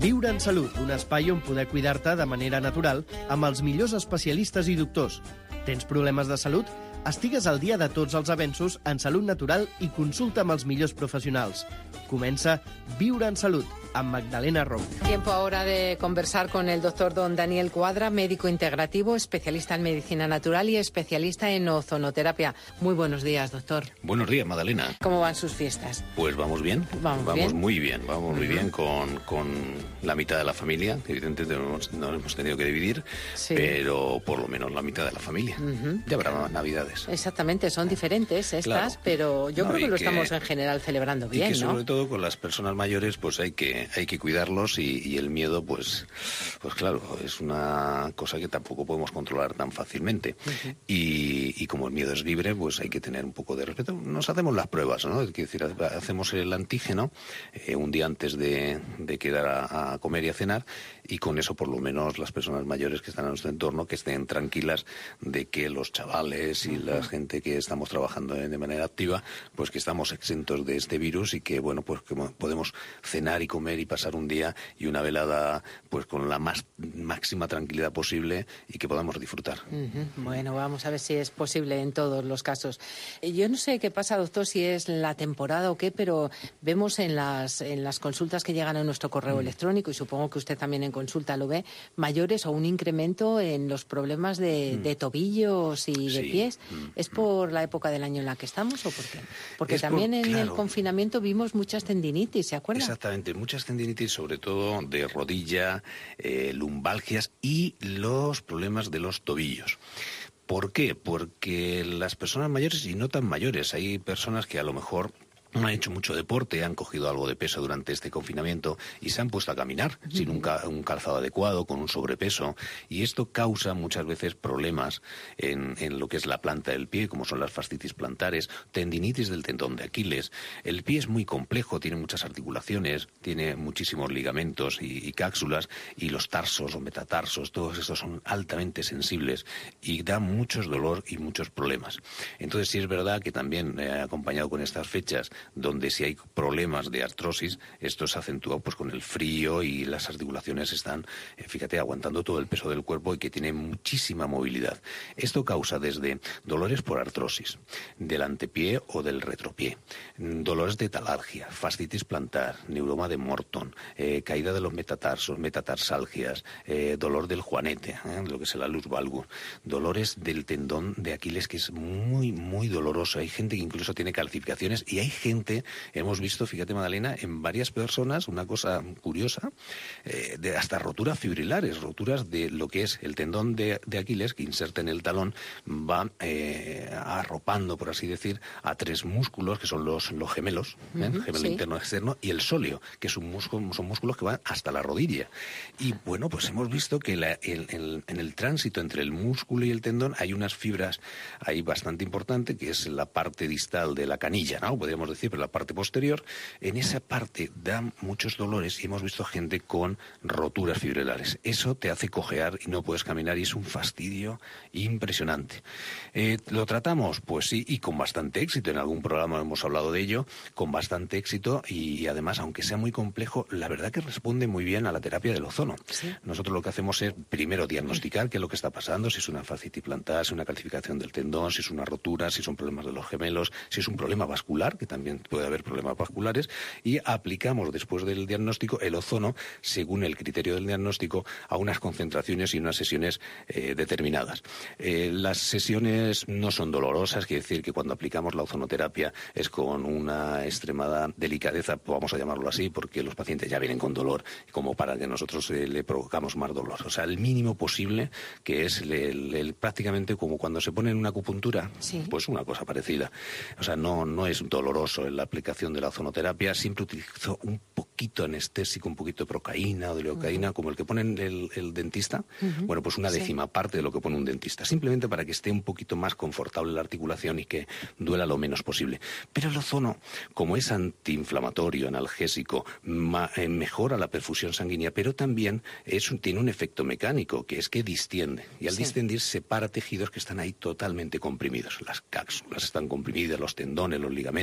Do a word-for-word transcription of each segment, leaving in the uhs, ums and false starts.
Viure en Salut, un espai on poder cuidar-te de manera natural amb els millors especialistes i doctors. Tens problemes de salut? Estigues al dia de tots els avenços en salut natural i consulta amb els millors professionals. Comença Viure en Salut, amb Magdalena Rom. Tiempo ahora de conversar con el doctor don Daniel Cuadra, médico integrativo, especialista en medicina natural y especialista en ozonoterapia. Muy buenos días, doctor. Buenos días, Magdalena. ¿Cómo van sus fiestas? Pues vamos bien. Vamos, vamos bien. muy bien. Vamos muy Uh-huh. bien con, con la mitad de la familia. Evidentemente nos, nos hemos tenido que dividir, Sí. pero por lo menos la mitad de la familia. Uh-huh. Ya habrá más navidades. Exactamente, son diferentes estas, Claro. pero yo No, creo que y lo que- estamos en general celebrando Y bien, que ¿no? sobre todo con las personas mayores pues hay que hay que cuidarlos y, y el miedo pues pues claro, es una cosa que tampoco podemos controlar tan fácilmente. Uh-huh. y, y como el miedo es libre, pues hay que tener un poco de respeto. Nos hacemos las pruebas, ¿no? Es decir, hacemos el antígeno eh, un día antes de, de quedar a, a comer y a cenar, y con eso por lo menos las personas mayores que están en nuestro entorno que estén tranquilas de que los chavales y la gente que estamos trabajando de manera activa, pues que estamos exentos de este virus y que bueno, pues que podemos cenar y comer y pasar un día y una velada pues con la más máxima tranquilidad posible y que podamos disfrutar. Ujú. Bueno, vamos a ver si es posible en todos los casos. Eh, Yo no sé qué pasa, doctor, si es la temporada o qué, pero vemos en las, en las consultas que llegan a nuestro correo Mm. electrónico, y supongo que usted también en consulta lo ve, mayores o un incremento en los problemas de, Mm. de tobillos y de Sí. pies. Mm. ¿Es por la época del año en la que estamos o por qué? Porque Es por- también en el claro. confinamiento vimos muchas tendinitis, ¿se acuerda? Exactamente, muchas tendinitis, sobre todo de rodilla, eh, lumbalgias y los problemas de los tobillos. ¿Por qué? Porque las personas mayores y no tan mayores, hay personas que a lo mejor no han hecho mucho deporte, han cogido algo de peso durante este confinamiento y se han puesto a caminar uh-huh. sin un, ca- un calzado adecuado, con un sobrepeso, y esto causa muchas veces problemas en, en lo que es la planta del pie, como son las fascitis plantares, tendinitis del tendón de Aquiles. El pie es muy complejo, tiene muchas articulaciones, tiene muchísimos ligamentos y, y cápsulas, y los tarsos o metatarsos, todos estos son altamente sensibles y dan muchos dolor y muchos problemas. Entonces sí es verdad que también eh, acompañado con estas fechas donde si hay problemas de artrosis, esto se acentúa pues con el frío y las articulaciones están, eh, fíjate, aguantando todo el peso del cuerpo y que tiene muchísima movilidad. Esto causa desde dolores por artrosis, del antepié o del retropié, dolores de talalgia, fascitis plantar, neuroma de Morton, eh, caída de los metatarsos, metatarsalgias, eh, dolor del juanete, eh, lo que es el alus valgus, dolores del tendón de Aquiles, que es muy, muy doloroso. Hay gente que incluso tiene calcificaciones y hay gente, hemos visto, fíjate Magdalena, en varias personas, una cosa curiosa, eh, de hasta roturas fibrilares, roturas de lo que es el tendón de, de Aquiles, que inserta en el talón, va eh, arropando, por así decir, a tres músculos, que son los, los gemelos, ¿eh? Uh-huh, gemelo sí. interno externo, y el sóleo, que es un músculo, son músculos que van hasta la rodilla. Y bueno, pues hemos visto que la, el, el, en el tránsito entre el músculo y el tendón hay unas fibras ahí bastante importante, que es la parte distal de la canilla, ¿no? Podríamos decir, pero la parte posterior, en esa parte da muchos dolores y hemos visto gente con roturas fibrilares. Eso te hace cojear y no puedes caminar y es un fastidio impresionante. Eh, ¿Lo tratamos? Pues sí, y con bastante éxito. En algún programa hemos hablado de ello, con bastante éxito y, y además, aunque sea muy complejo, la verdad que responde muy bien a la terapia del ozono. Sí. Nosotros lo que hacemos es primero diagnosticar qué es lo que está pasando, si es una fascitis plantar, si es una calcificación del tendón, si es una rotura, si son problemas de los gemelos, si es un problema vascular, que también puede haber problemas vasculares, y aplicamos después del diagnóstico el ozono según el criterio del diagnóstico a unas concentraciones y unas sesiones eh, determinadas. Eh, las sesiones no son dolorosas, quiere decir que cuando aplicamos la ozonoterapia es con una extremada delicadeza, vamos a llamarlo así, porque los pacientes ya vienen con dolor, como para que nosotros eh, le provocamos más dolor. O sea, el mínimo posible, que es el, el, el, prácticamente como cuando se pone en una acupuntura, sí. pues una cosa parecida. O sea, no, no es doloroso en la aplicación de la ozonoterapia, siempre utilizo un poquito anestésico, un poquito de procaína o de lidocaína, uh-huh. como el que pone el, el dentista, uh-huh. bueno, pues una décima sí. parte de lo que pone un dentista, simplemente para que esté un poquito más confortable la articulación y que duela lo menos posible. Pero el ozono, como es antiinflamatorio, analgésico, ma, eh, mejora la perfusión sanguínea, pero también es un, tiene un efecto mecánico, que es que distiende, y al sí. distendir separa tejidos que están ahí totalmente comprimidos. Las cápsulas están comprimidas, los tendones, los ligamentos,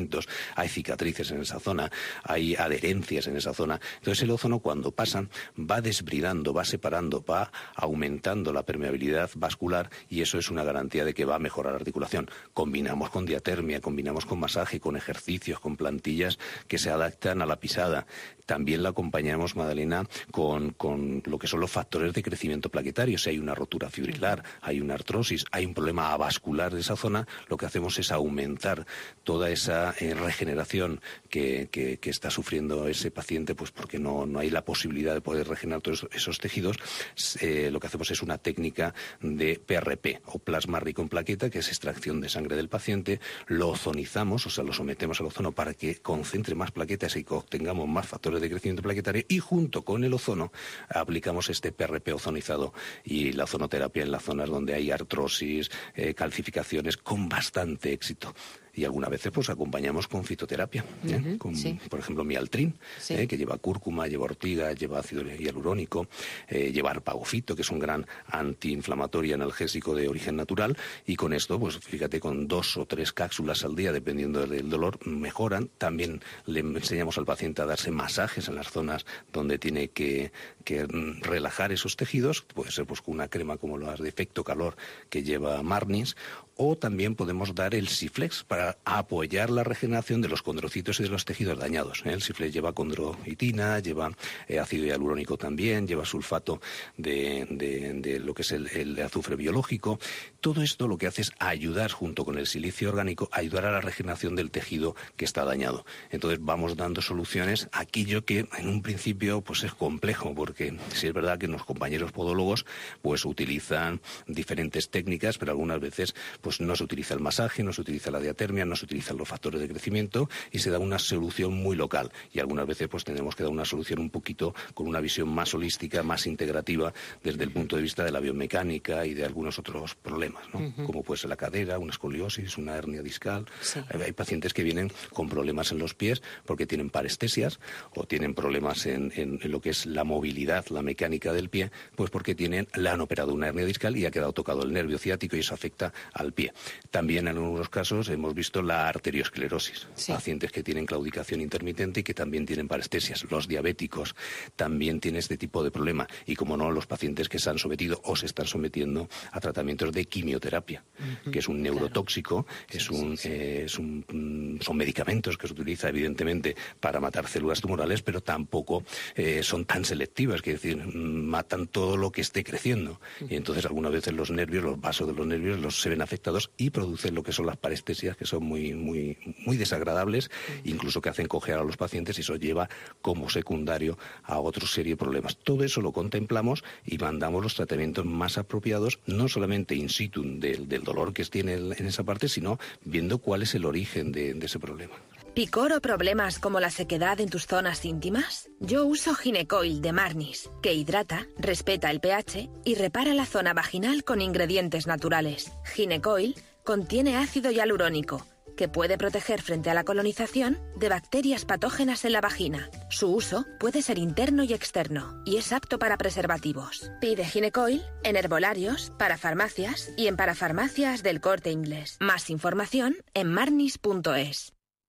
hay cicatrices en esa zona, hay adherencias en esa zona. Entonces el ozono, cuando pasa, va desbridando, va separando, va aumentando la permeabilidad vascular, y eso es una garantía de que va a mejorar la articulación. Combinamos con diatermia, combinamos con masaje, con ejercicios, con plantillas que se adaptan a la pisada. También la acompañamos, Madalena, con, con lo que son los factores de crecimiento plaquetario. Si hay una rotura fibrilar, hay una artrosis, hay un problema avascular de esa zona, lo que hacemos es aumentar toda esa eh, regeneración que, que, que está sufriendo ese paciente, pues porque no, no hay la posibilidad de poder regenerar todos esos tejidos. Eh, lo que hacemos es una técnica de P R P, o plasma rico en plaqueta, que es extracción de sangre del paciente, lo ozonizamos, o sea, lo sometemos al ozono para que concentre más plaquetas y que obtengamos más factores de crecimiento plaquetario, y junto con el ozono aplicamos este P R P ozonizado y la ozonoterapia en las zonas donde hay artrosis, eh, calcificaciones, con bastante éxito. Y algunas veces pues acompañamos con fitoterapia, ¿eh? uh-huh, con, sí. por ejemplo, mialtrin, sí. ¿eh? que lleva cúrcuma, lleva ortiga, lleva ácido hialurónico, eh, lleva arpagofito, que es un gran antiinflamatorio analgésico de origen natural, y con esto, pues fíjate, con dos o tres cápsulas al día, dependiendo del dolor, mejoran. También le enseñamos al paciente a darse masajes en las zonas donde tiene que, que relajar esos tejidos. Puede ser pues con una crema como las de efecto calor que lleva Marnis, o también podemos dar el Siflex para apoyar la regeneración de los condrocitos y de los tejidos dañados. ¿eh? El Siflex lleva condroitina, lleva eh, ácido hialurónico también, lleva sulfato de, de, de lo que es el, el azufre biológico. Todo esto lo que hace es ayudar, junto con el silicio orgánico, ayudar a la regeneración del tejido que está dañado. Entonces vamos dando soluciones a aquello que en un principio pues es complejo, porque sí es verdad que los compañeros podólogos pues utilizan diferentes técnicas, pero algunas veces pues no se utiliza el masaje, no se utiliza la diatermia, no se utilizan los factores de crecimiento, y se da una solución muy local. Y algunas veces pues tenemos que dar una solución un poquito con una visión más holística, más integrativa, desde el punto de vista de la biomecánica y de algunos otros problemas, ¿no? Uh-huh. Como puede ser la cadera, una escoliosis, una hernia discal. Sí. Hay pacientes que vienen con problemas en los pies porque tienen parestesias, o tienen problemas en, en, en lo que es la movilidad, la mecánica del pie, pues porque tienen, le han operado una hernia discal y ha quedado tocado el nervio ciático, y eso afecta al pie. También en algunos casos hemos visto la arteriosclerosis, sí. pacientes que tienen claudicación intermitente y que también tienen parestesias. Los diabéticos también tienen este tipo de problema, y como no, los pacientes que se han sometido o se están sometiendo a tratamientos de quimioterapia, uh-huh. que es un neurotóxico, claro. es un, sí, sí. Eh, es un, son medicamentos que se utiliza evidentemente para matar células tumorales, pero tampoco eh, son tan selectivas, que es decir, matan todo lo que esté creciendo, uh-huh. y entonces algunas veces los nervios, los vasos de los nervios los se ven afectados y producen lo que son las parestesias, que son muy, muy, muy desagradables, incluso que hacen cojear a los pacientes, y eso lleva como secundario a otra serie de problemas. Todo eso lo contemplamos y mandamos los tratamientos más apropiados, no solamente in situ del, del dolor que tiene en esa parte, sino viendo cuál es el origen de, de ese problema. ¿Picor o problemas como la sequedad en tus zonas íntimas? Yo uso Ginecoil de Marnis, que hidrata, respeta el pH y repara la zona vaginal con ingredientes naturales. Ginecoil contiene ácido hialurónico, que puede proteger frente a la colonización de bacterias patógenas en la vagina. Su uso puede ser interno y externo, y es apto para preservativos. Pide Ginecoil en herbolarios, parafarmacias y en parafarmacias del Corte Inglés. Más información en marnis punto es.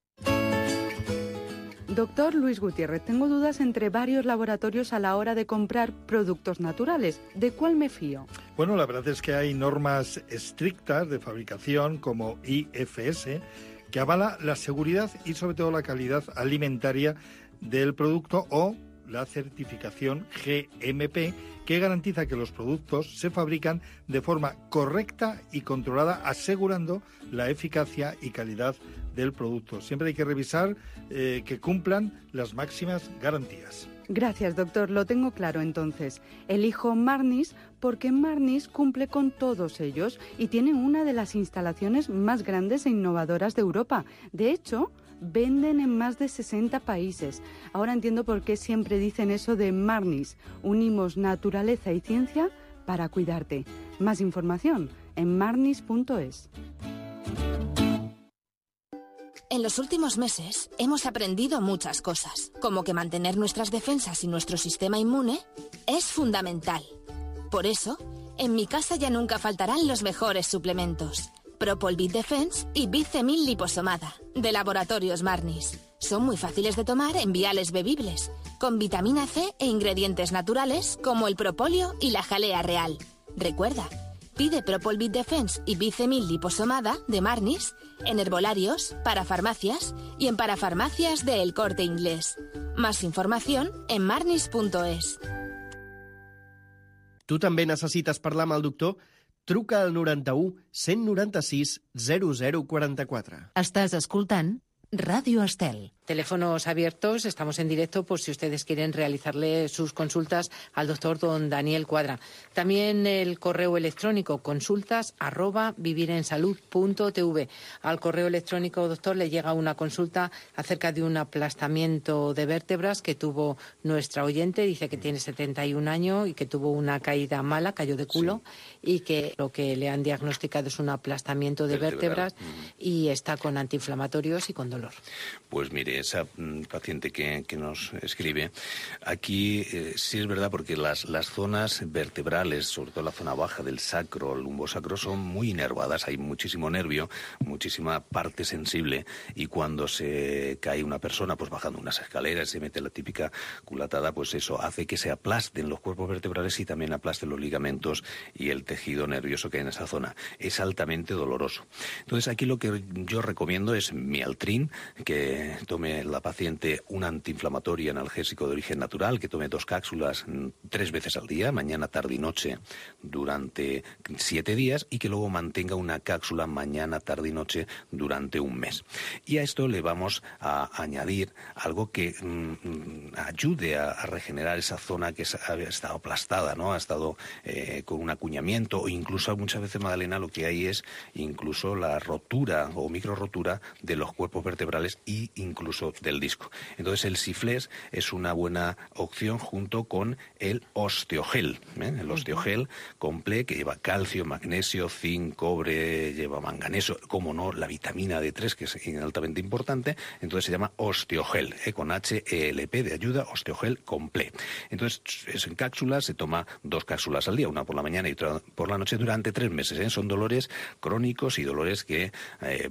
Doctor Luis Gutiérrez, tengo dudas entre varios laboratorios a la hora de comprar productos naturales. ¿De cuál me fío? Bueno, la verdad es que hay normas estrictas de fabricación como I F S que avala la seguridad y sobre todo la calidad alimentaria del producto, o la certificación G M P, que garantiza que los productos se fabrican de forma correcta y controlada, asegurando la eficacia y calidad del producto. Siempre hay que revisar eh, que cumplan las máximas garantías. Gracias, doctor. Lo tengo claro entonces. Elijo Marnis porque Marnis cumple con todos ellos y tiene una de las instalaciones más grandes e innovadoras de Europa. De hecho, venden en más de sesenta países. Ahora entiendo por qué siempre dicen eso de Marnis. Unimos naturaleza y ciencia para cuidarte. Más información en marnis punto es. En los últimos meses hemos aprendido muchas cosas, como que mantener nuestras defensas y nuestro sistema inmune es fundamental. Por eso, en mi casa ya nunca faltarán los mejores suplementos. Propol-Bit Defense y Bicemil liposomada, de Laboratorios Marnis. Son muy fáciles de tomar en viales bebibles, con vitamina C e ingredientes naturales como el propóleo y la jalea real. Recuerda, pide Propol-Bit Defense y Bicemil liposomada de Marnis en herbolarios, parafarmacias y en parafarmacias de El Corte Inglés. Más información en marnis punto es. Tu també necessites parlar amb el doctor? Truca al noranta-u cent noranta-sis zero zero quaranta-quatre. Estàs escoltant Radio Estel. Teléfonos abiertos, estamos en directo por si ustedes quieren realizarle sus consultas al doctor don Daniel Cuadra. También el correo electrónico consultas arroba vivirensalud punto tv. Al correo electrónico, doctor, le llega una consulta acerca de un aplastamiento de vértebras que tuvo nuestra oyente. Dice que tiene setenta y un años y que tuvo una caída mala, cayó de culo, sí. Y que lo que le han diagnosticado es un aplastamiento de Vertebral. vértebras y está con antiinflamatorios y con dolor. Pues mire, esa paciente que, que nos escribe, aquí eh, sí es verdad porque las, las zonas vertebrales, sobre todo la zona baja del sacro, el lumbosacro, son muy inervadas, hay muchísimo nervio, muchísima parte sensible, y cuando se cae una persona pues bajando unas escaleras, se mete la típica culatada, pues eso hace que se aplasten los cuerpos vertebrales y también aplasten los ligamentos y el tejido nervioso que hay en esa zona. Es altamente doloroso. Entonces aquí lo que yo recomiendo es Mialtrin, que tome la paciente un antiinflamatorio analgésico de origen natural, que tome dos cápsulas tres veces al día, mañana, tarde y noche, durante siete días, y que luego mantenga una cápsula mañana, tarde y noche durante un mes. Y a esto le vamos a añadir algo que mmm, ayude a, a regenerar esa zona que ha estado aplastada, ¿no? Ha estado eh, con un acuñamiento, o incluso muchas veces, Magdalena, lo que hay es incluso la rotura o micro rotura de los cuerpos vertebrales y incluso del disco. Entonces el Siflex es una buena opción junto con el osteogel, ¿eh? El osteogel completo, que lleva calcio, magnesio, zinc, cobre, lleva manganeso, como no, la vitamina D tres, que es altamente importante. Entonces se llama osteogel, ¿eh? Con H E L P de ayuda, osteogel completo. Entonces es en cápsulas, se toma dos cápsulas al día, una por la mañana y otra por la noche durante tres meses, ¿eh? Son dolores crónicos y dolores que, eh,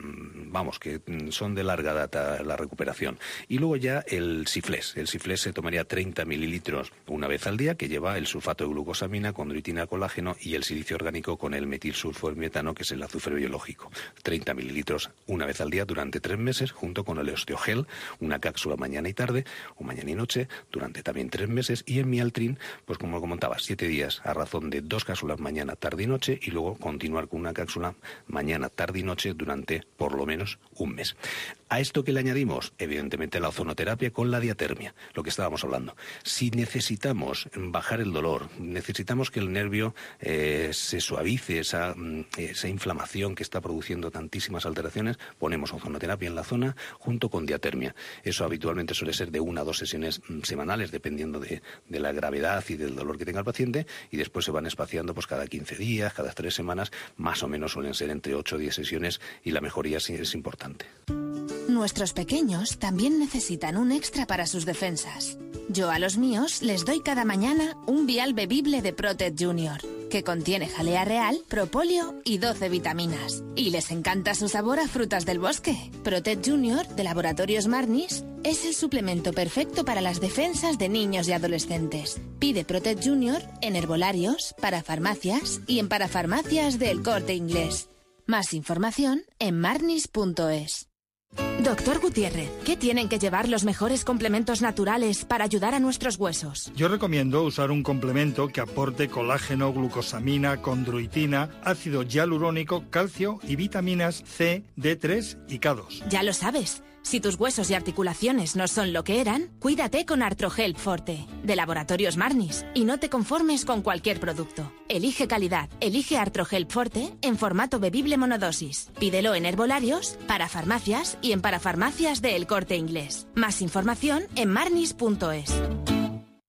vamos, que son de larga data la recuperación. Y luego ya el Siflex. El Siflex se tomaría treinta mililitros una vez al día, que lleva el sulfato de glucosamina, condroitina, colágeno y el silicio orgánico con el metilsulfometano, que es el azufre biológico. treinta mililitros una vez al día durante tres meses, junto con el osteogel, una cápsula mañana y tarde, o mañana y noche, durante también tres meses. Y en Mialtrin, pues como lo comentaba, siete días a razón de dos cápsulas mañana, tarde y noche, y luego continuar con una cápsula mañana, tarde y noche durante por lo menos un mes. A esto que le añadimos, evidentemente, la ozonoterapia con la diatermia, lo que estábamos hablando. Si necesitamos bajar el dolor, necesitamos que el nervio eh, se suavice, esa, esa inflamación que está produciendo tantísimas alteraciones, ponemos ozonoterapia en la zona junto con diatermia. Eso habitualmente suele ser de una a dos sesiones semanales, dependiendo de, de la gravedad y del dolor que tenga el paciente, y después se van espaciando pues cada quince días, cada tres semanas, más o menos suelen ser entre ocho o diez sesiones, y la mejoría sí es importante. Nuestros pequeños también necesitan un extra para sus defensas. Yo a los míos les doy cada mañana un vial bebible de Protect Junior, que contiene jalea real, propóleo y doce vitaminas. Y les encanta su sabor a frutas del bosque. Protect Junior, de Laboratorios Marnis, es el suplemento perfecto para las defensas de niños y adolescentes. Pide Protect Junior en herbolarios, parafarmacias y en parafarmacias de El Corte Inglés. Más información en marnis punto es. Doctor Gutiérrez, ¿qué tienen que llevar los mejores complementos naturales para ayudar a nuestros huesos? Yo recomiendo usar un complemento que aporte colágeno, glucosamina, condroitina, ácido hialurónico, calcio y vitaminas C, D tres y K dos. Ya lo sabes. Si tus huesos y articulaciones no son lo que eran, cuídate con Artrohelp Forte, de Laboratorios Marnis, y no te conformes con cualquier producto. Elige calidad, elige Artrohelp Forte en formato bebible monodosis. Pídelo en herbolarios, parafarmacias y en parafarmacias de El Corte Inglés. Más información en marnis punto es.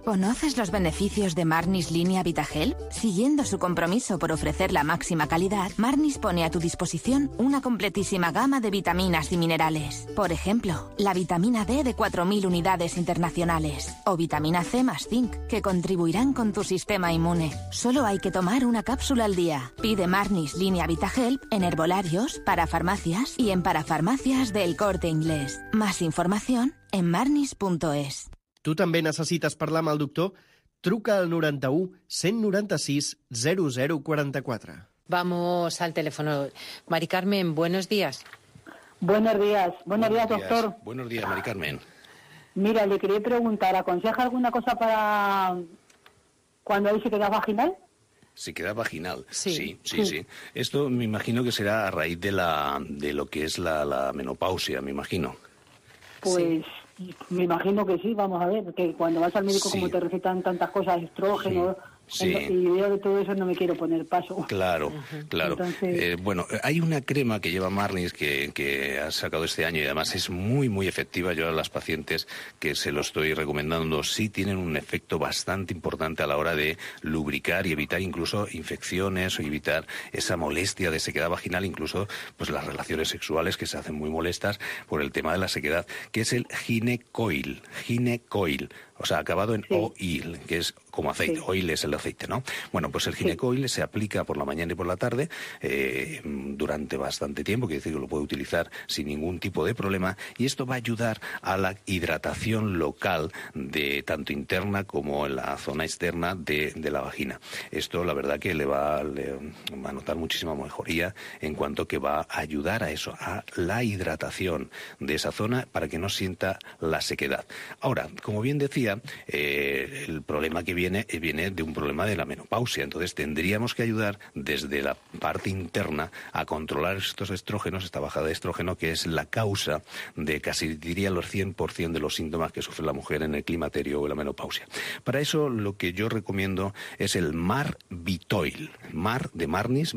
¿Conoces los beneficios de Marnis Línea Vitagel? Siguiendo su compromiso por ofrecer la máxima calidad, Marnis pone a tu disposición una completísima gama de vitaminas y minerales. Por ejemplo, la vitamina D de cuatro mil unidades internacionales o vitamina C más zinc, que contribuirán con tu sistema inmune. Solo hay que tomar una cápsula al día. Pide Marnis Línea Vitagel en herbolarios, para farmacias y en parafarmacias del Corte Inglés. Más información en marnis punto es. Tu també necessites parlar amb el doctor? Truca al noranta-u, cent noranta-sis, zero zero quaranta-quatre. Vamos al teléfono. Mari Carmen, buenos días. Buenos días, buenos, buenos días, días, doctor. Buenos días, Mari Carmen. Mira, le quería preguntar, ¿aconseja alguna cosa para cuando hay sequedad vaginal? Sequedad vaginal, sí. Sí, sí, sí, sí. Esto me imagino que será a raíz de la de lo que es la, la menopausia, me imagino. Pues... Sí. Me imagino que sí, vamos a ver, que cuando vas al médico, sí, como te recetan tantas cosas, estrógeno, sí, sí, y yo de todo eso no me quiero poner paso. Claro, uh-huh. claro. Entonces... Eh, bueno, hay una crema que lleva Marnis que, que ha sacado este año y además es muy, muy efectiva. Yo a las pacientes que se lo estoy recomendando sí tienen un efecto bastante importante a la hora de lubricar y evitar incluso infecciones o evitar esa molestia de sequedad vaginal, incluso pues las relaciones sexuales que se hacen muy molestas por el tema de la sequedad, que es el Ginecoil, Ginecoil. O sea, acabado en sí. oil, que es como aceite. Sí. Oil es el aceite, ¿no? Bueno, pues el Ginecoil sí. se aplica por la mañana y por la tarde eh, durante bastante tiempo, quiere decir que lo puede utilizar sin ningún tipo de problema, y esto va a ayudar a la hidratación local, de tanto interna como en la zona externa de, de la vagina. Esto, la verdad, que le va, le va a notar muchísima mejoría en cuanto que va a ayudar a eso, a la hidratación de esa zona para que no sienta la sequedad. Ahora, como bien decía, Eh, el problema que viene eh, viene de un problema de la menopausia. Entonces tendríamos que ayudar desde la parte interna a controlar estos estrógenos, esta bajada de estrógeno, que es la causa de casi diría los cien por ciento de los síntomas que sufre la mujer en el climaterio o en la menopausia. Para eso lo que yo recomiendo es el Marbitoil. Mar de Marnis,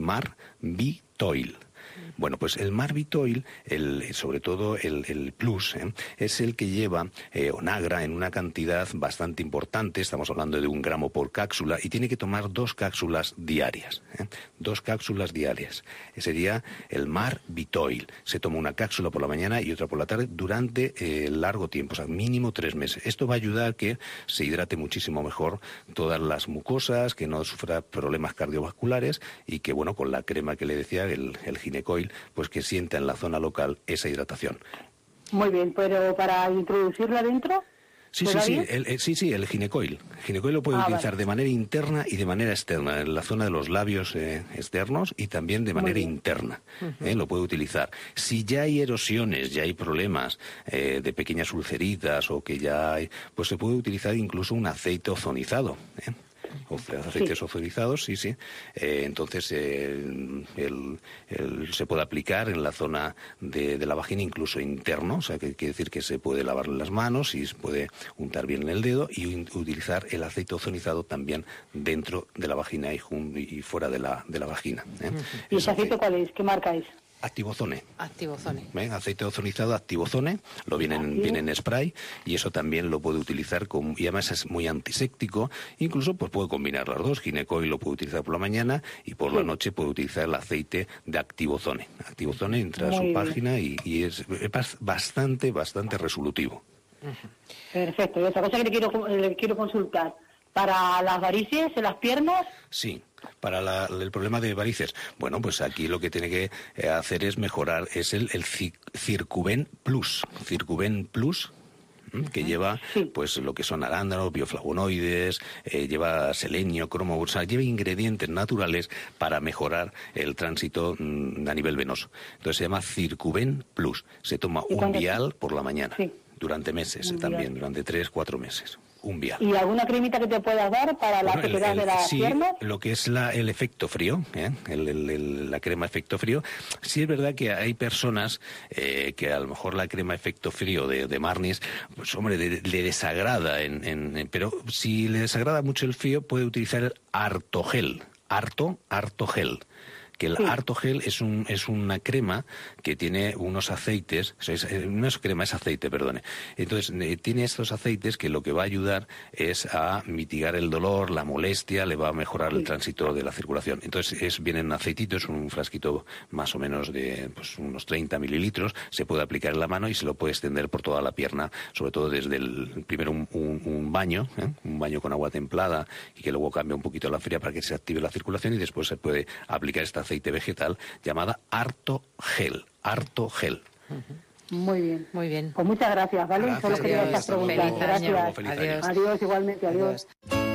Marbitoil. Bueno, pues el Marbitoil, el, sobre todo el, el Plus, ¿eh? es el que lleva eh, Onagra en una cantidad bastante importante, estamos hablando de un gramo por cápsula, y tiene que tomar dos cápsulas diarias, ¿eh? dos cápsulas diarias. Ese sería el Marbitoil. Se toma una cápsula por la mañana y otra por la tarde durante eh, largo tiempo, o sea, mínimo tres meses. Esto va a ayudar a que se hidrate muchísimo mejor todas las mucosas, que no sufra problemas cardiovasculares y que, bueno, con la crema que le decía, el, el Ginecoil, pues que sienta en la zona local esa hidratación. Muy bien, pero para introducirla dentro... Sí, sí, sí, el, el, sí, sí, el Ginecoil. El Ginecoil lo puede ah, utilizar vale. de manera interna y de manera externa, en la zona de los labios eh, externos y también de manera interna. Uh-huh. eh, lo puede utilizar. Si ya hay erosiones, ya hay problemas eh, de pequeñas ulceritas o que ya hay, pues se puede utilizar incluso un aceite ozonizado, ¿eh? O aceites sí. ozonizados, sí, sí. Eh, entonces, eh, el, el, se puede aplicar en la zona de, de la vagina, incluso interno, o sea, que quiere decir que se puede lavar las manos y se puede untar bien el dedo y un, utilizar el aceite ozonizado también dentro de la vagina y, y fuera de la, de la vagina. ¿eh? ¿Y ese aceite cuál es? ¿Qué marca es? Activozone. Activozone. ¿Ven? Aceite ozonizado Activozone, lo viene en, viene en spray y eso también lo puede utilizar con, y además es muy antiséptico, incluso pues puede combinar las dos. Ginecoil lo puede utilizar por la mañana y por sí. la noche puede utilizar el aceite de Activozone. Activozone entra muy a su bien. página y, y es, es bastante, bastante resolutivo. Perfecto. Y otra cosa que le quiero, le quiero consultar. ¿Para las varices en las piernas? Sí, para la, el problema de varices. Bueno, pues aquí lo que tiene que eh, hacer es mejorar, es el, el Circuven Plus. Circuven Plus, que lleva sí. pues lo que son arándanos, bioflavonoides, eh, lleva selenio, cromo, o sea, lleva ingredientes naturales para mejorar el tránsito mm, a nivel venoso. Entonces se llama Circuven Plus. Se toma un vial por la mañana, sí. durante meses eh, también, durante tres, cuatro meses. Un vial. ¿Y alguna cremita que te puedas dar para la bueno, sequedad de las sí, piernas? Lo que es la, el efecto frío, ¿eh? el, el, el, la crema efecto frío. Sí es verdad que hay personas eh, que a lo mejor la crema efecto frío de, de Marnis, pues hombre, le, le desagrada, en, en, pero si le desagrada mucho el frío puede utilizar el Artogel. Arto, Artogel. que el Sí. Artogel es, un, es una crema que tiene unos aceites, o sea, es, no es crema, es aceite, perdone. Entonces, eh, tiene estos aceites que lo que va a ayudar es a mitigar el dolor, la molestia, le va a mejorar Sí. el tránsito de la circulación. Entonces, es, viene en aceitito, es un frasquito más o menos de pues, unos treinta mililitros, se puede aplicar en la mano y se lo puede extender por toda la pierna, sobre todo desde el primero un, un, un baño, ¿eh? un baño con agua templada y que luego cambie un poquito la fría para que se active la circulación, y después se puede aplicar esta aceite vegetal llamada Artogel. Artogel. Muy bien. Muy bien. Pues muchas gracias, ¿vale? Gracias. Solo quería Adiós. estas preguntas. Feliz año. Gracias. Feliz año. Adiós. Adiós, igualmente, adiós.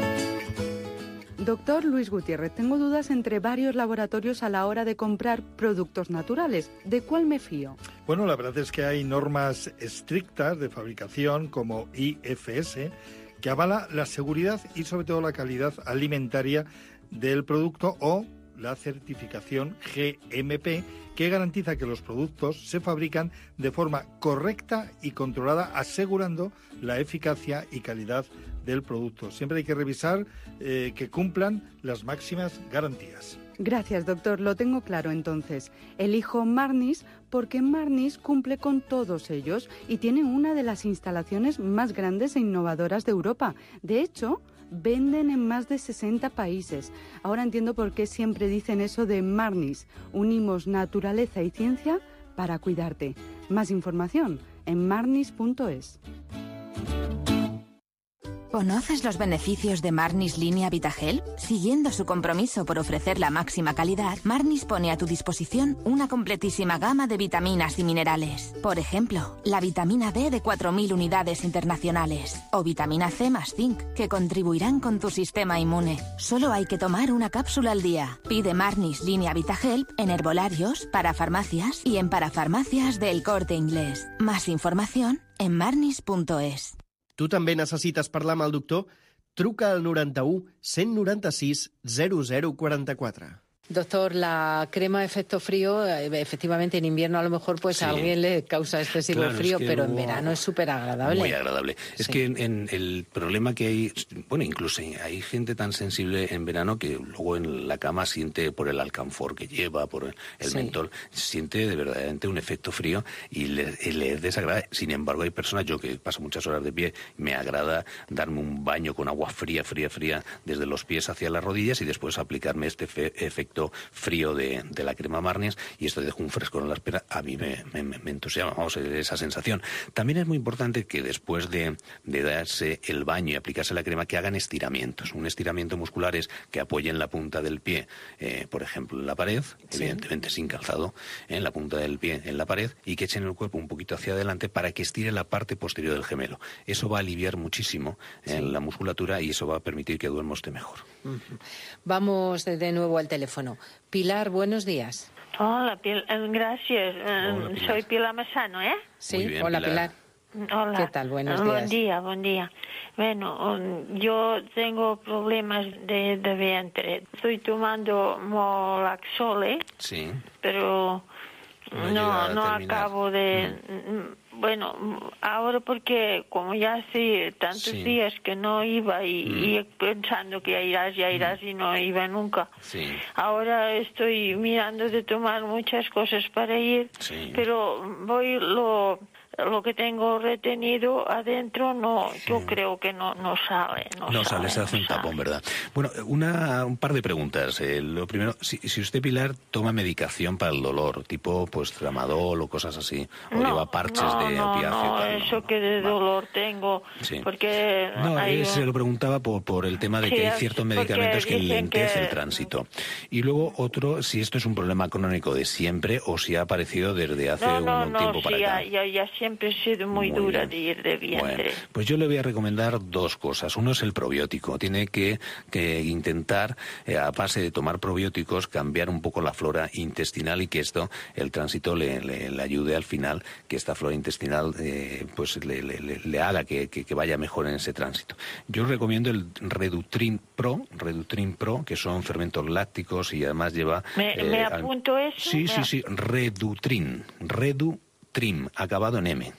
Doctor Luis Gutiérrez, tengo dudas entre varios laboratorios a la hora de comprar productos naturales. ¿De cuál me fío? Bueno, la verdad es que hay normas estrictas de fabricación como I F S que avala la seguridad y sobre todo la calidad alimentaria del producto, o la certificación G M P, que garantiza que los productos se fabrican de forma correcta y controlada, asegurando la eficacia y calidad del producto. Siempre hay que revisar eh, que cumplan las máximas garantías. Gracias, doctor. Lo tengo claro entonces. Elijo Marnis porque Marnis cumple con todos ellos y tiene una de las instalaciones más grandes e innovadoras de Europa. De hecho, venden en más de sesenta países. Ahora entiendo por qué siempre dicen eso de Marnis. Unimos naturaleza y ciencia para cuidarte. Más información en marnis punto es. ¿Conoces los beneficios de Marnis Línea VitaHelp? Siguiendo su compromiso por ofrecer la máxima calidad, Marnis pone a tu disposición una completísima gama de vitaminas y minerales. Por ejemplo, la vitamina D de cuatro mil unidades internacionales o vitamina C más zinc, que contribuirán con tu sistema inmune. Solo hay que tomar una cápsula al día. Pide Marnis Línea VitaHelp en herbolarios, parafarmacias y en parafarmacias del Corte Inglés. Más información en marnis punto es. Tu també necessites parlar amb el doctor? Truca al noranta-u cent noranta-sis zero zero quaranta-quatre. Doctor, la crema efecto frío, efectivamente en invierno a lo mejor pues Sí. a alguien le causa excesivo Claro, frío, es que pero en luego- verano es súper agradable. Muy agradable. Es Sí. que en, en el problema que hay, bueno, incluso hay gente tan sensible en verano que luego en la cama siente por el alcanfor que lleva, por el, el Sí. mentol, siente de verdaderamente un efecto frío y le, y le desagrada. Sin embargo, hay personas, yo que paso muchas horas de pie, me agrada darme un baño con agua fría, fría, fría, desde los pies hacia las rodillas y después aplicarme este fe- efecto frío de De, de la crema Marnis, y esto deja un fresco en la espera. A mí me, me, me entusiasma, vamos, esa sensación. También es muy importante que después de, de darse el baño y aplicarse la crema, que hagan estiramientos. Un estiramiento muscular es que apoyen la punta del pie, eh, por ejemplo, en la pared, Sí. evidentemente sin calzado, en la punta del pie en la pared, y que echen el cuerpo un poquito hacia adelante para que estire la parte posterior del gemelo. Eso va a aliviar muchísimo Sí. en la musculatura y eso va a permitir que duerma usted mejor. Ujú. Vamos de, de nuevo al teléfono. Pilar, buenos días. Hola, Pil- eh, gracias. Eh, Hola, Pilar. Soy Pilar Massano, ¿eh? Sí, Muy bien, hola Pilar. Pilar. Hola. ¿Qué tal? Buenos Eh, días. Buen día, buen día. Bueno, um, yo tengo problemas de, de vientre. Estoy tomando Molaxole, Sí. pero No llega no, a no terminar. acabo de... Bueno, ahora porque como ya hace tantos Sí. días que no iba y, Mm. y pensando que ya irás, ya irás y no iba nunca. Sí. Ahora estoy mirando de tomar muchas cosas para ir, Sí. pero voy lo lo que tengo retenido adentro no, yo creo que no no sale, no, No sale, se hace no un tapón, sale. ¿verdad? Bueno, una, un par de preguntas. Eh, lo primero, si, si usted, Pilar, toma medicación para el dolor, tipo pues tramadol o cosas así, o No, lleva parches no, de no, opiáceo. no, tal, eso que de Va. dolor tengo, Sí. porque No, hay eh, se un- lo preguntaba por, por el tema de Sí, que hay es ciertos porque medicamentos que dicen enlentecen que- el tránsito. Y luego otro, si esto es un problema crónico de siempre o si ha aparecido desde hace no, no, un no, tiempo sí, para ya, acá. ya, ya siempre he sido muy, Muy dura bien. de ir de vientre. Bueno, pues yo le voy a recomendar dos cosas. Uno es el probiótico. Tiene que, que intentar, eh, a base de tomar probióticos, cambiar un poco la flora intestinal y que esto, el tránsito, le, le- le ayude al final, que esta flora intestinal eh, pues le, le- le- le haga que, que- que vaya mejor en ese tránsito. Yo recomiendo el Redutrin Pro, Redutrin Pro, que son fermentos lácticos y además lleva... ¿Me, eh, me al- apunto eso? Sí, Me sí, a- sí, Redutrin, Redutrin, acabado en M.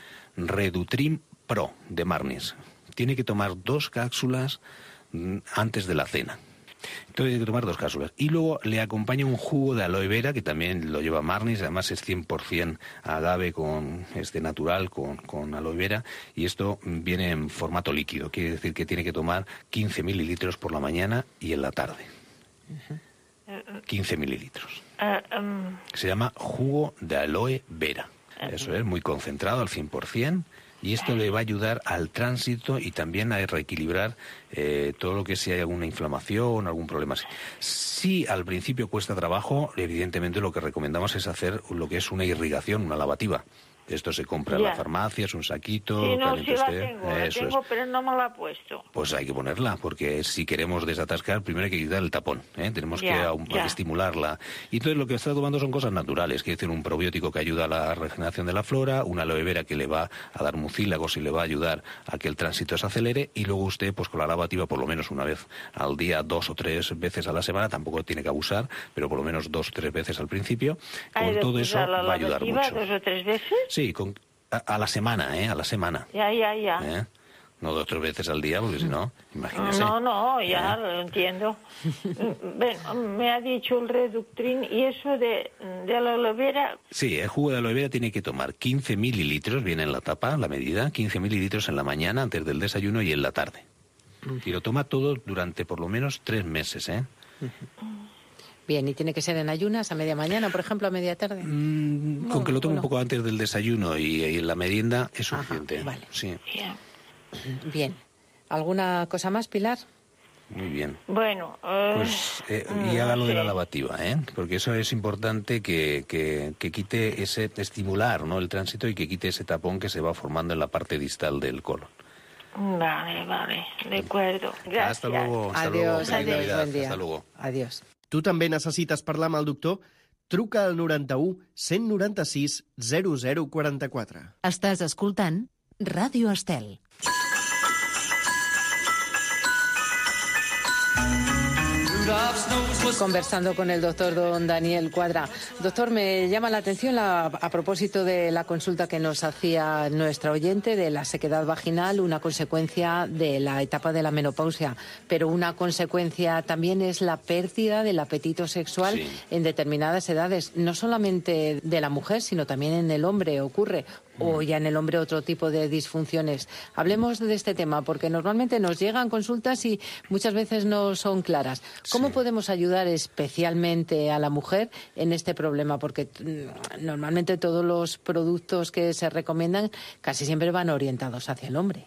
Redutrin Pro de Marnis. Tiene que tomar dos cápsulas mm, antes de la cena. Entonces hay que tomar dos cápsulas. Y luego le acompaña un jugo de aloe vera, que también lo lleva Marnis, además es cien por ciento agave con este natural, con, con aloe vera, y esto viene en formato líquido, quiere decir que tiene que tomar quince mililitros por la mañana y en la tarde. Uh-huh. quince mililitros. Uh, um... Se llama jugo de aloe vera. Uh-huh. Eso es, muy concentrado al cien por ciento. Y esto le va a ayudar al tránsito y también a reequilibrar eh, todo lo que sea alguna inflamación, algún problema así. Si al principio cuesta trabajo, evidentemente lo que recomendamos es hacer lo que es una irrigación, una lavativa. Esto se compra yeah. en la farmacia, es un saquito. Sí, no, sí la tengo, la tengo, pero no me la he puesto. Pues hay que ponerla, porque si queremos desatascar, primero hay que quitar el tapón, ¿eh? Tenemos yeah, que yeah. estimularla. Y entonces lo que está tomando son cosas naturales, quiere decir un probiótico que ayuda a la regeneración de la flora, una aloe vera que le va a dar mucílagos y le va a ayudar a que el tránsito se acelere, y luego usted, pues con la lavativa, por lo menos una vez al día, dos o tres veces a la semana, tampoco tiene que abusar, pero por lo menos dos o tres veces al principio, con todo eso va a ayudar mucho. ¿Dos o tres veces? Sí, con, a, a la semana, ¿eh? A la semana. Ya, ya, ya. ¿Eh? No dos o tres veces al día, porque si no, imagínese. No, no, ya ¿Eh? Lo entiendo. Bueno, me ha dicho el Reductrin, y eso de, de la aloe vera... Sí, el jugo de aloe vera tiene que tomar quince mililitros, viene en la tapa, la medida, quince mililitros en la mañana, antes del desayuno, y en la tarde. Y lo toma todo durante por lo menos tres meses, ¿eh? Bien, ¿y tiene que ser en ayunas, a media mañana, por ejemplo, a media tarde? Mm, no, con que lo tome no. un poco antes del desayuno y, y en la merienda es suficiente. Ajá, vale. Sí. Bien. ¿Alguna cosa más, Pilar? Muy bien. Bueno, uh, pues eh, y haga lo de la lavativa, ¿eh? Porque eso es importante que, que, que quite ese, estimular, ¿no?, el tránsito, y que quite ese tapón que se va formando en la parte distal del colon. Vale, vale, de acuerdo. Gracias. Hasta luego. Hasta adiós, luego. adiós, buen dia. Hasta luego. Adiós. Tu també necessites parlar amb el doctor? Truca al noranta-u, cent noranta-sis, zero zero quaranta-quatre. Estàs escoltant Ràdio Estel. Conversando con el doctor don Daniel Cuadra. Doctor, me llama la atención la, a propósito de la consulta que nos hacía nuestra oyente de la sequedad vaginal, una consecuencia de la etapa de la menopausia, pero una consecuencia también es la pérdida del apetito sexual sí. en determinadas edades, no solamente de la mujer, sino también en el hombre ocurre. O ya en el hombre otro tipo de disfunciones. Hablemos de este tema, porque normalmente nos llegan consultas y muchas veces no son claras. ¿Cómo sí. podemos ayudar especialmente a la mujer en este problema? Porque normalmente todos los productos que se recomiendan casi siempre van orientados hacia el hombre.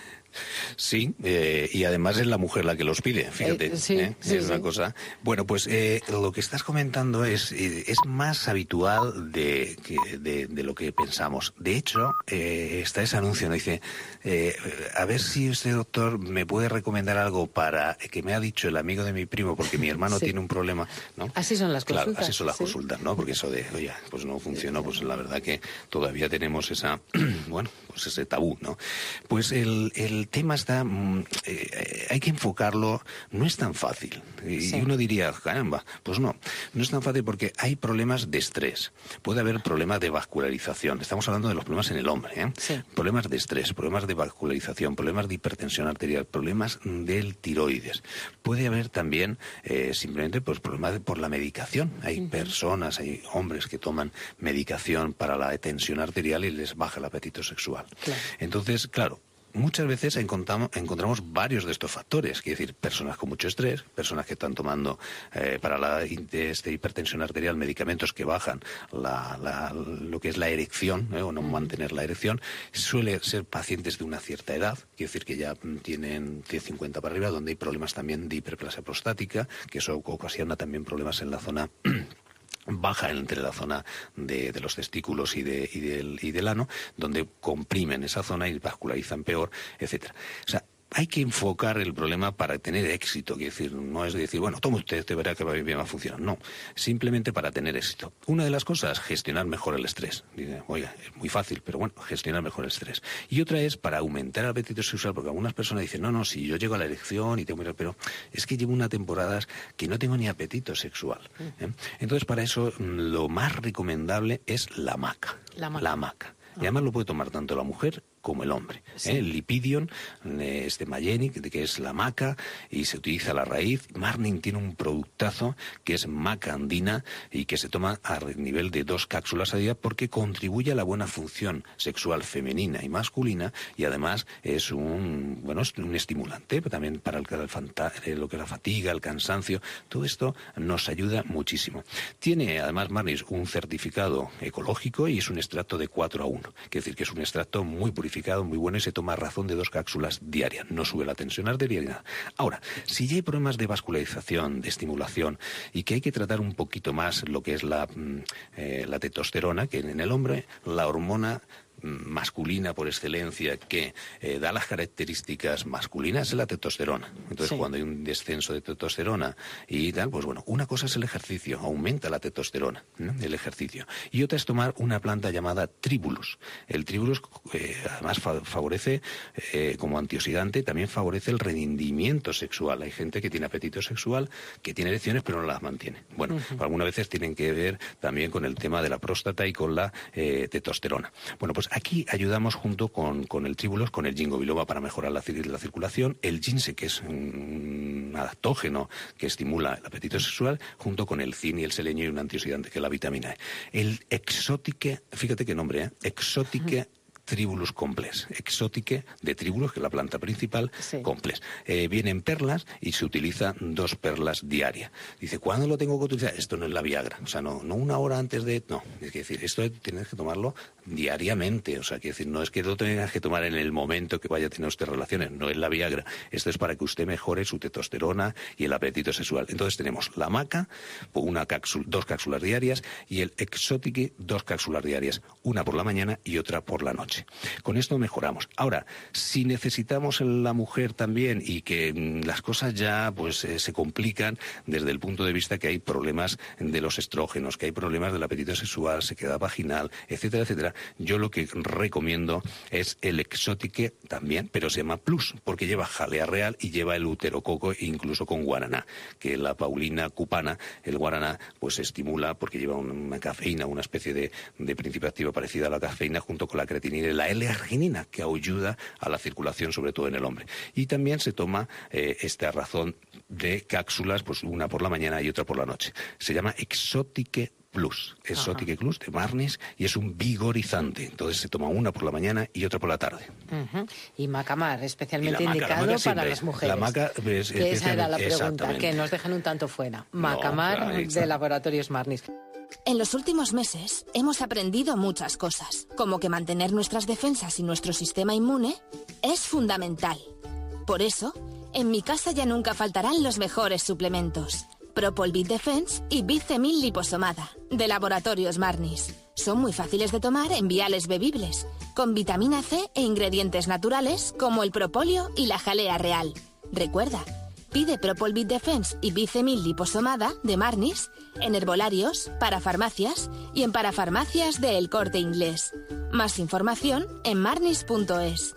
Sí, eh, y además es la mujer la que los pide, fíjate, eh, sí, ¿eh? sí, es sí. una cosa. Bueno, pues eh, lo que estás comentando es, eh, es más habitual de, que, de, de lo que pensamos. De hecho, eh, está ese anuncio, ¿no? Dice, eh, a ver si usted, doctor, me puede recomendar algo para que me ha dicho el amigo de mi primo, porque mi hermano sí. tiene un problema, ¿no? Así son las consultas. Claro, así son las sí. consultas, ¿no? Porque eso de, oye, pues no funcionó, pues la verdad que todavía tenemos esa, bueno, pues ese tabú, ¿no? Pues el, el tema está, eh, hay que enfocarlo, no es tan fácil. Y sí. uno diría, caramba, pues no, no es tan fácil porque hay problemas de estrés, puede haber problemas de vascularización, estamos hablando de los problemas en el hombre, ¿eh? Sí. Problemas de estrés, problemas de vascularización, problemas de hipertensión arterial, problemas del tiroides. Puede haber también eh, simplemente pues problemas de, por la medicación. Hay uh-huh. personas, hay hombres que toman medicación para la tensión arterial y les baja el apetito sexual. Claro. Entonces, claro, muchas veces encontramos, encontramos varios de estos factores, es decir, personas con mucho estrés, personas que están tomando eh, para la este, hipertensión arterial medicamentos que bajan la, la, lo que es la erección, ¿eh? o no mantener la erección, suele ser pacientes de una cierta edad, quiere decir que ya tienen ciento cincuenta para arriba, donde hay problemas también de hiperplasia prostática, que eso ocasiona también problemas en la zona baja entre la zona de, de los testículos y, de, y, del, y del ano, donde comprimen esa zona y vascularizan peor, etcétera. O sea, hay que enfocar el problema para tener éxito, quiere decir, no es decir, bueno, toma usted, te verá que va, va a funcionar. No, simplemente para tener éxito. Una de las cosas, gestionar mejor el estrés. Dice, oiga, es muy fácil, pero bueno, gestionar mejor el estrés. Y otra es para aumentar el apetito sexual, porque algunas personas dicen, no, no, si yo llego a la erección y tengo que... pero es que llevo unas temporadas que no tengo ni apetito sexual. ¿eh? Entonces, para eso, lo más recomendable es la hamaca. La hamaca. La hamaca. Y además lo puede tomar tanto la mujer como el hombre. Sí. ¿eh? El lipidium eh, es de Mayenic, que es la maca, y se utiliza la raíz. Marnin tiene un productazo que es maca andina y que se toma a nivel de dos cápsulas a día porque contribuye a la buena función sexual femenina y masculina, y además es un, bueno, es un estimulante, pero también para el, el, lo que es la fatiga, el cansancio. Todo esto nos ayuda muchísimo. Tiene además Marnis un certificado ecológico y es un extracto de cuatro a uno. Quiere decir que es un extracto muy purificado, muy bueno, y se toma a razón de dos cápsulas diarias. No sube la tensión arterial ni nada. Ahora, si ya hay problemas de vascularización, de estimulación, y que hay que tratar un poquito más lo que es la, eh, la testosterona, que en el hombre la hormona masculina por excelencia que eh, da las características masculinas es la testosterona. Entonces, sí. cuando hay un descenso de testosterona y tal, pues bueno, una cosa es el ejercicio, aumenta la testosterona, ¿no? el ejercicio. Y otra es tomar una planta llamada Tribulus. El Tribulus eh, además fa favorece, eh, como antioxidante, también favorece el rendimiento sexual. Hay gente que tiene apetito sexual, que tiene erecciones, pero no las mantiene. Bueno, uh-huh. algunas veces tienen que ver también con el tema de la próstata y con la eh, testosterona. Bueno, pues aquí ayudamos junto con, con el Tribulus, con el ginkgo biloba para mejorar la, la circulación, el ginseng, que es un adaptógeno que estimula el apetito sexual, junto con el zinc y el selenio y un antioxidante que es la vitamina E. El exotique, fíjate qué nombre, ¿eh? Exotique Tribulus complex, exotique de Tribulus, que es la planta principal, sí. complex. Eh, vienen perlas y se utiliza dos perlas diarias. Dice, ¿cuándo lo tengo que utilizar? Esto no es la Viagra, o sea, no, no una hora antes de... No, es decir, esto tienes que tomarlo diariamente, o sea, que decir, no es que lo tengas que tomar en el momento que vaya a tener usted relaciones, no es la Viagra. Esto es para que usted mejore su testosterona y el apetito sexual. Entonces tenemos la maca, una cápsula, dos cápsulas diarias, y el exotique, dos cápsulas diarias, una por la mañana y otra por la noche. Con esto mejoramos. Ahora, si necesitamos en la mujer también y que mmm, las cosas ya pues eh, se complican desde el punto de vista que hay problemas de los estrógenos, que hay problemas del apetito sexual, sequedad vaginal, etcétera, etcétera, yo lo que recomiendo es el exotique también, pero se llama Plus, porque lleva jalea real y lleva el uterococo incluso con guaraná, que la paulina cupana, el guaraná, pues estimula porque lleva una cafeína, una especie de, de principio activo parecido a la cafeína junto con la creatinina y la L-arginina, que ayuda a la circulación, sobre todo en el hombre. Y también se toma eh, esta razón de cápsulas, pues una por la mañana y otra por la noche. Se llama Exotique Plus, Exotique Ajá. Plus de Marnis, y es un vigorizante. Entonces se toma una por la mañana y otra por la tarde. Uh-huh. Y Macamar, especialmente y maca, indicado maca para siempre, las mujeres. La maca es, que esa era la pregunta, que nos dejan un tanto fuera. Macamar, no, claro, de Laboratorios Marnis. En los últimos meses hemos aprendido muchas cosas, como que mantener nuestras defensas y nuestro sistema inmune es fundamental. Por eso, en mi casa ya nunca faltarán los mejores suplementos. Propol-Bit Defense y Bicemil liposomada, de Laboratorios Marnis. Son muy fáciles de tomar en viales bebibles, con vitamina C e ingredientes naturales como el propóleo y la jalea real. Recuerda, pide Propol-Bit Defense y Bicemil liposomada de Marnis en herbolarios, parafarmacias y en parafarmacias de El Corte Inglés. Más información en marnis punto es.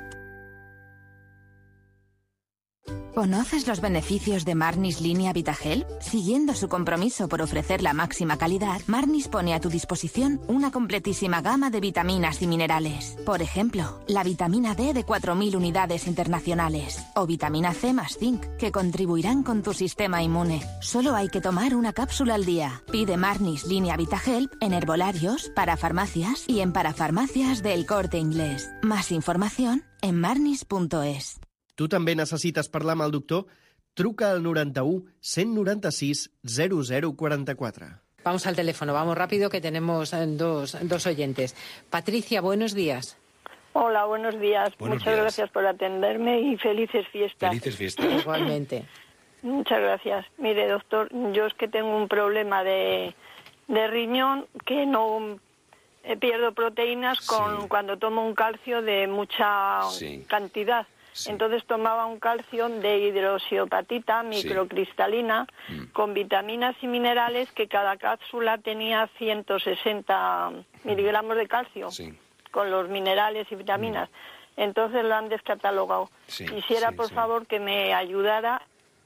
¿Conoces los beneficios de Marnis Línea VitaHelp? Siguiendo su compromiso por ofrecer la máxima calidad, Marnis pone a tu disposición una completísima gama de vitaminas y minerales. Por ejemplo, la vitamina D de cuatro mil unidades internacionales o vitamina C más zinc, que contribuirán con tu sistema inmune. Solo hay que tomar una cápsula al día. Pide Marnis Línea VitaHelp en herbolarios, parafarmacias y en parafarmacias del Corte Inglés. Más información en marnis punto es. Tu també necessites parlar amb el doctor? Truca al noranta-u, cent noranta-sis, zero zero quaranta-quatre. Vamos al teléfono, vamos rápido que tenemos dos, dos oyentes. Patricia, buenos días. Hola, buenos días. Buenos Muchas días. gracias por atenderme y felices fiestas. Felices fiestas. Igualmente. Muchas gracias. Mire, doctor, yo es que tengo un problema de, de riñón que no eh, pierdo proteínas con Sí. cuando tomo un calcio de mucha Sí. cantidad. Sí. Entonces tomaba un calcio de hidroxiopatita microcristalina Mm. con vitaminas y minerales que cada cápsula tenía ciento sesenta miligramos de calcio Sí. con los minerales y vitaminas. Entonces lo han descatalogado. Sí, Quisiera, sí, por sí. favor, que me ayudara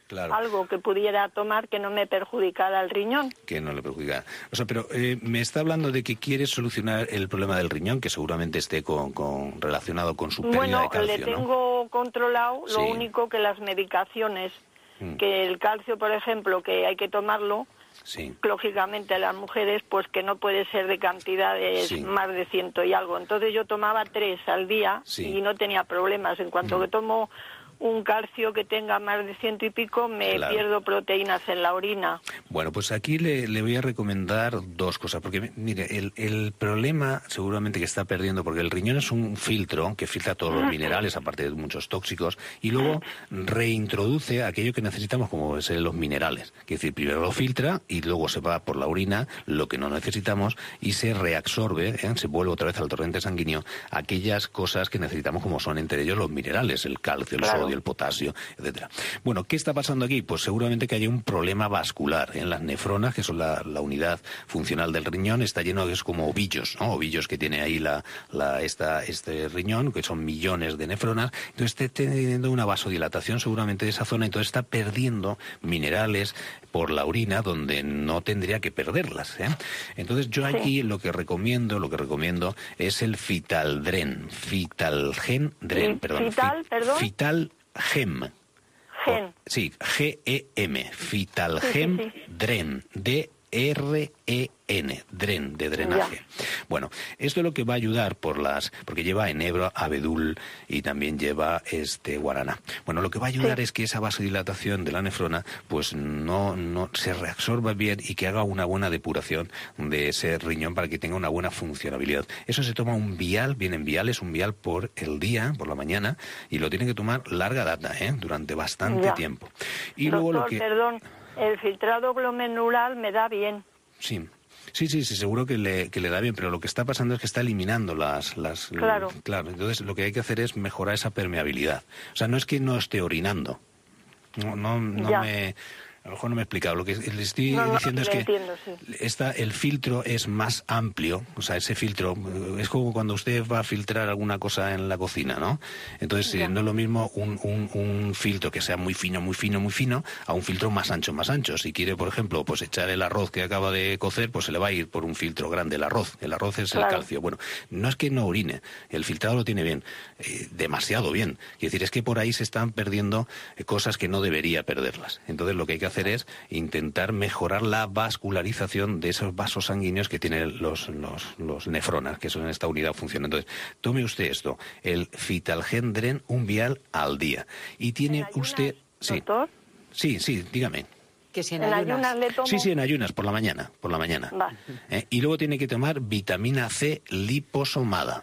Claro. Algo que pudiera tomar que no me perjudicara el riñón. Que no le perjudicara. O sea, pero eh, me está hablando de que quiere solucionar el problema del riñón, que seguramente esté con, con relacionado con su pérdida bueno, de calcio, le tengo ¿no? controlado, lo sí. único que las medicaciones, mm. que el calcio, por ejemplo, que hay que tomarlo, sí. lógicamente las mujeres, pues que no puede ser de cantidades sí. más de ciento y algo. Entonces yo tomaba tres al día sí. y no tenía problemas. En cuanto mm. que tomo un calcio que tenga más de ciento y pico, me claro. pierdo proteínas en la orina. Bueno, pues aquí le, le voy a recomendar dos cosas, porque mire, el, el problema seguramente que está perdiendo, porque el riñón es un filtro que filtra todos los minerales, aparte de muchos tóxicos, y luego reintroduce aquello que necesitamos, como ser los minerales. Es decir, primero lo filtra y luego se va por la orina lo que no necesitamos y se reabsorbe, ¿eh? se vuelve otra vez al torrente sanguíneo aquellas cosas que necesitamos, como son entre ellos los minerales, el calcio, el claro. sodio, el potasio, etcétera. Bueno, ¿qué está pasando aquí? Pues seguramente que haya un problema vascular en las nefronas, que son la, la unidad funcional del riñón. Está lleno de, es como ovillos, ¿no? Ovillos que tiene ahí la, la, esta, este riñón, que son millones de nefronas. Entonces está teniendo una vasodilatación seguramente de esa zona, entonces está perdiendo minerales por la orina donde no tendría que perderlas, ¿eh? Entonces yo aquí sí. lo que recomiendo, lo que recomiendo es el Fitaldren, Fitalgen-Dren, perdón. Fital, fi, perdón. Fital Gem. Gen. O, sí, G E M, Fitalgem sí, sí, sí. Dren, D R E N, dren, de drenaje. Ya. Bueno, esto es lo que va a ayudar por las, porque lleva enebro, abedul y también lleva este guaraná. Bueno, lo que va a ayudar sí. es que esa vasodilatación de la nefrona pues no, no se reabsorba bien y que haga una buena depuración de ese riñón para que tenga una buena funcionabilidad. Eso se toma un vial, vienen viales, un vial por el día, por la mañana, y lo tienen que tomar larga data, ¿eh? Durante bastante ya. tiempo. Y Doctor, luego lo que... perdón, el filtrado glomerular me da bien. Sí. Sí, sí, sí, seguro que le, que le da bien, pero lo que está pasando es que está eliminando las... las claro. Claro, entonces lo que hay que hacer es mejorar esa permeabilidad. O sea, no es que no esté orinando. No, no, no me... A lo mejor no me he explicado. Lo que le estoy no, no, diciendo es que entiendo, sí. esta, el filtro es más amplio. O sea, ese filtro es como cuando usted va a filtrar alguna cosa en la cocina, ¿no? Entonces, eh, no es lo mismo un, un, un filtro que sea muy fino, muy fino, muy fino, a un filtro más ancho, más ancho. Si quiere, por ejemplo, pues echar el arroz que acaba de cocer, pues se le va a ir por un filtro grande el arroz. El arroz es claro. el calcio. Bueno, no es que no orine. El filtrado lo tiene bien. Eh, demasiado bien. Es decir, es que por ahí se están perdiendo eh, cosas que no debería perderlas. Entonces, lo que hay que hacer es intentar mejorar la vascularización de esos vasos sanguíneos que tienen los, los, los nefronas, que son en esta unidad función. Entonces, tome usted esto, el Fitalgen-Dren, un vial al día. Y tiene ayunas, usted... Sí, doctor? sí, sí, dígame. Que si en, ¿En ayunas. ayunas le tomo? Sí, sí, en ayunas, por la mañana, por la mañana. Va. ¿Eh? Y luego tiene que tomar vitamina C liposomada.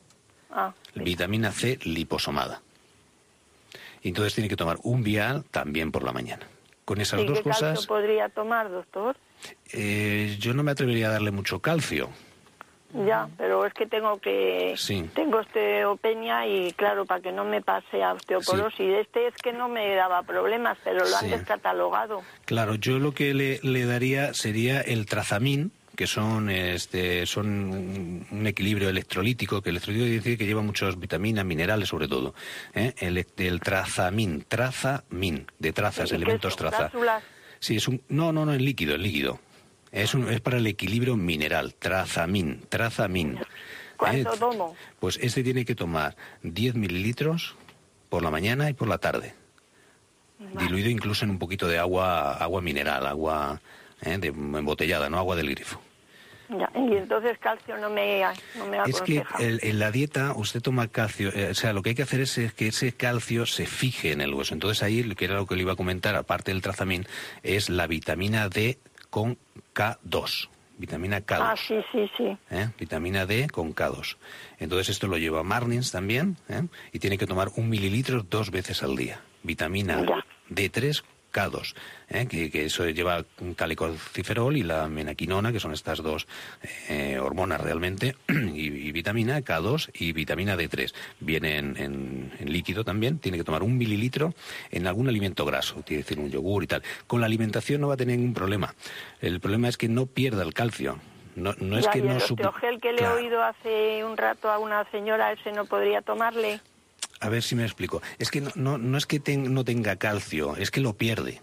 Ah, sí. Vitamina C liposomada. Y entonces tiene que tomar un vial también por la mañana. Con esas ¿Y dos qué cosas... calcio podría tomar, doctor? Eh, yo no me atrevería a darle mucho calcio. Ya, pero es que tengo que... Sí. Tengo osteopenia y, claro, para que no me pase a osteoporosis. Sí. Este es que no me daba problemas, pero lo han sí. descatalogado. Claro, yo lo que le, le daría sería el trazamín, que son este son un, un equilibrio electrolítico, que el electrolítico quiere decir que lleva muchas vitaminas, minerales sobre todo. ¿eh? El, el trazamín, trazamín, de trazas, elementos traza. ¿Cápsulas? Sí, es un... No, no, no, en líquido, en líquido. Es, un, es para el equilibrio mineral, trazamín, trazamín. ¿Cuánto ¿Eh? tomo? Pues este tiene que tomar diez mililitros por la mañana y por la tarde. Vale. Diluido incluso en un poquito de agua, agua mineral, agua ¿eh? de, embotellada, no agua del grifo. Ya, y entonces calcio no me, no me aconseja. Es que el, en la dieta usted toma calcio, eh, o sea, lo que hay que hacer es, es que ese calcio se fije en el hueso. Entonces ahí, que era lo que le iba a comentar, aparte del trazamín, es la vitamina D con K dos. Vitamina K dos. Ah, sí, sí, sí. ¿Eh? Vitamina D con K dos. Entonces esto lo lleva Marnins también, ¿eh? Y tiene que tomar un mililitro dos veces al día. Vitamina ya. D tres K dos, ¿eh? que, que eso lleva calecalciferol y la menaquinona, que son estas dos eh, hormonas realmente, y, y vitamina K dos y vitamina D tres. Viene en, en, en líquido también, tiene que tomar un mililitro en algún alimento graso, tiene que decir un yogur y tal. Con la alimentación no va a tener ningún problema. El problema es que no pierda el calcio. No, no es ya, que y no el suple... osteogel que le claro. he oído hace un rato a una señora, ese no podría tomarle. A ver si me explico. Es que no, no, no es que ten, no tenga calcio, es que lo pierde.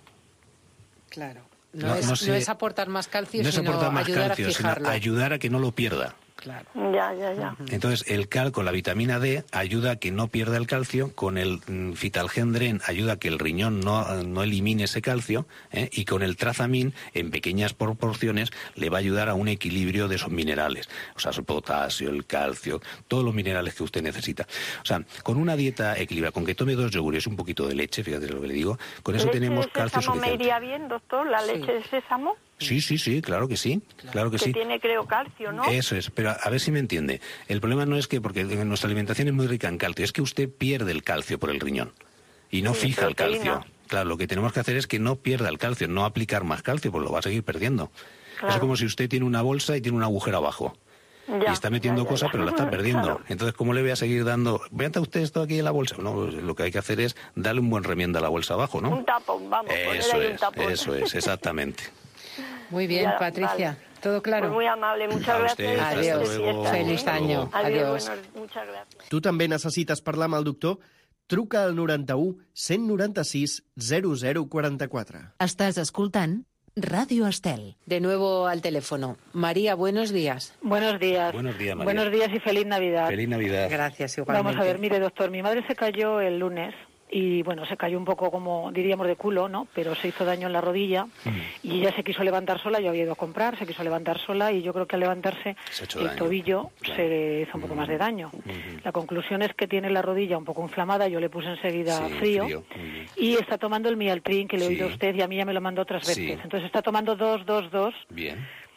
Claro. No, No, es, no sé- no es aportar más calcio, No es sino aportar más ayudar calcio, a sino fijarlo. ayudar a que no lo pierda. Claro. Ya, ya, ya. Entonces, el cal con la vitamina D ayuda a que no pierda el calcio, con el mm, Fitalgendren ayuda a que el riñón no, no elimine ese calcio, ¿eh? Y con el Trazamín, en pequeñas proporciones, le va a ayudar a un equilibrio de esos minerales. O sea, el potasio, el calcio, todos los minerales que usted necesita. O sea, con una dieta equilibrada, con que tome dos yogures, un poquito de leche, fíjate lo que le digo, con eso ¿Leche tenemos de calcio sésamo me suficiente. iría bien, doctor? ¿La leche de sésamo? Sí, sí, sí, claro que sí, claro que Que sí. tiene, creo, calcio, ¿no? Eso es, pero a, a ver si me entiende. El problema no es que, porque nuestra alimentación es muy rica en calcio, es que usted pierde el calcio por el riñón y no Sí, fija el proteína. calcio. Claro, lo que tenemos que hacer es que no pierda el calcio, no aplicar más calcio, pues lo va a seguir perdiendo. Claro. Es como si usted tiene una bolsa y tiene un agujero abajo. Ya, Y está metiendo ya, ya, cosas, ya. pero la está perdiendo. Claro. Entonces, ¿cómo le voy a seguir dando? ¿Vea usted esto aquí en la bolsa? No, pues lo que hay que hacer es darle un buen remiendo a la bolsa abajo, ¿no? Un tapón, vamos, poner Eso ahí un es, tapón. eso es, exactamente. Muy bien, Ya, Patricia. vale. ¿Todo claro? Pues muy amable, muchas A gracias. usted, hasta Adiós. luego. Feliz Hasta año. luego. Adiós, Adiós. bueno, muchas gracias. Tu també necessites parlar amb el doctor? Truca al noranta-u, cent noranta-sis, zero zero quaranta-quatre. Estàs escoltant Ràdio Estel. De nuevo al teléfono. María, buenos días. Buenos días. Buenos días, María. Buenos días y feliz Navidad. Feliz Navidad. Gracias, igualmente. Vamos a ver, mire, doctor, mi madre se cayó el lunes y, bueno, se cayó un poco como, diríamos, de culo, ¿no? Pero se hizo daño en la rodilla y ella se quiso levantar sola, yo había ido a comprar, se quiso levantar sola y yo creo que al levantarse Se ha hecho el daño. tobillo Claro. se hizo un poco más de daño. La conclusión es que tiene la rodilla un poco inflamada, yo le puse enseguida Sí, frío, frío, muy bien. y está tomando el Mialtrin, que le he Sí. oído a usted y a mí ya me lo mandó otras Sí. veces. Entonces está tomando dos, dos, dos. Bien.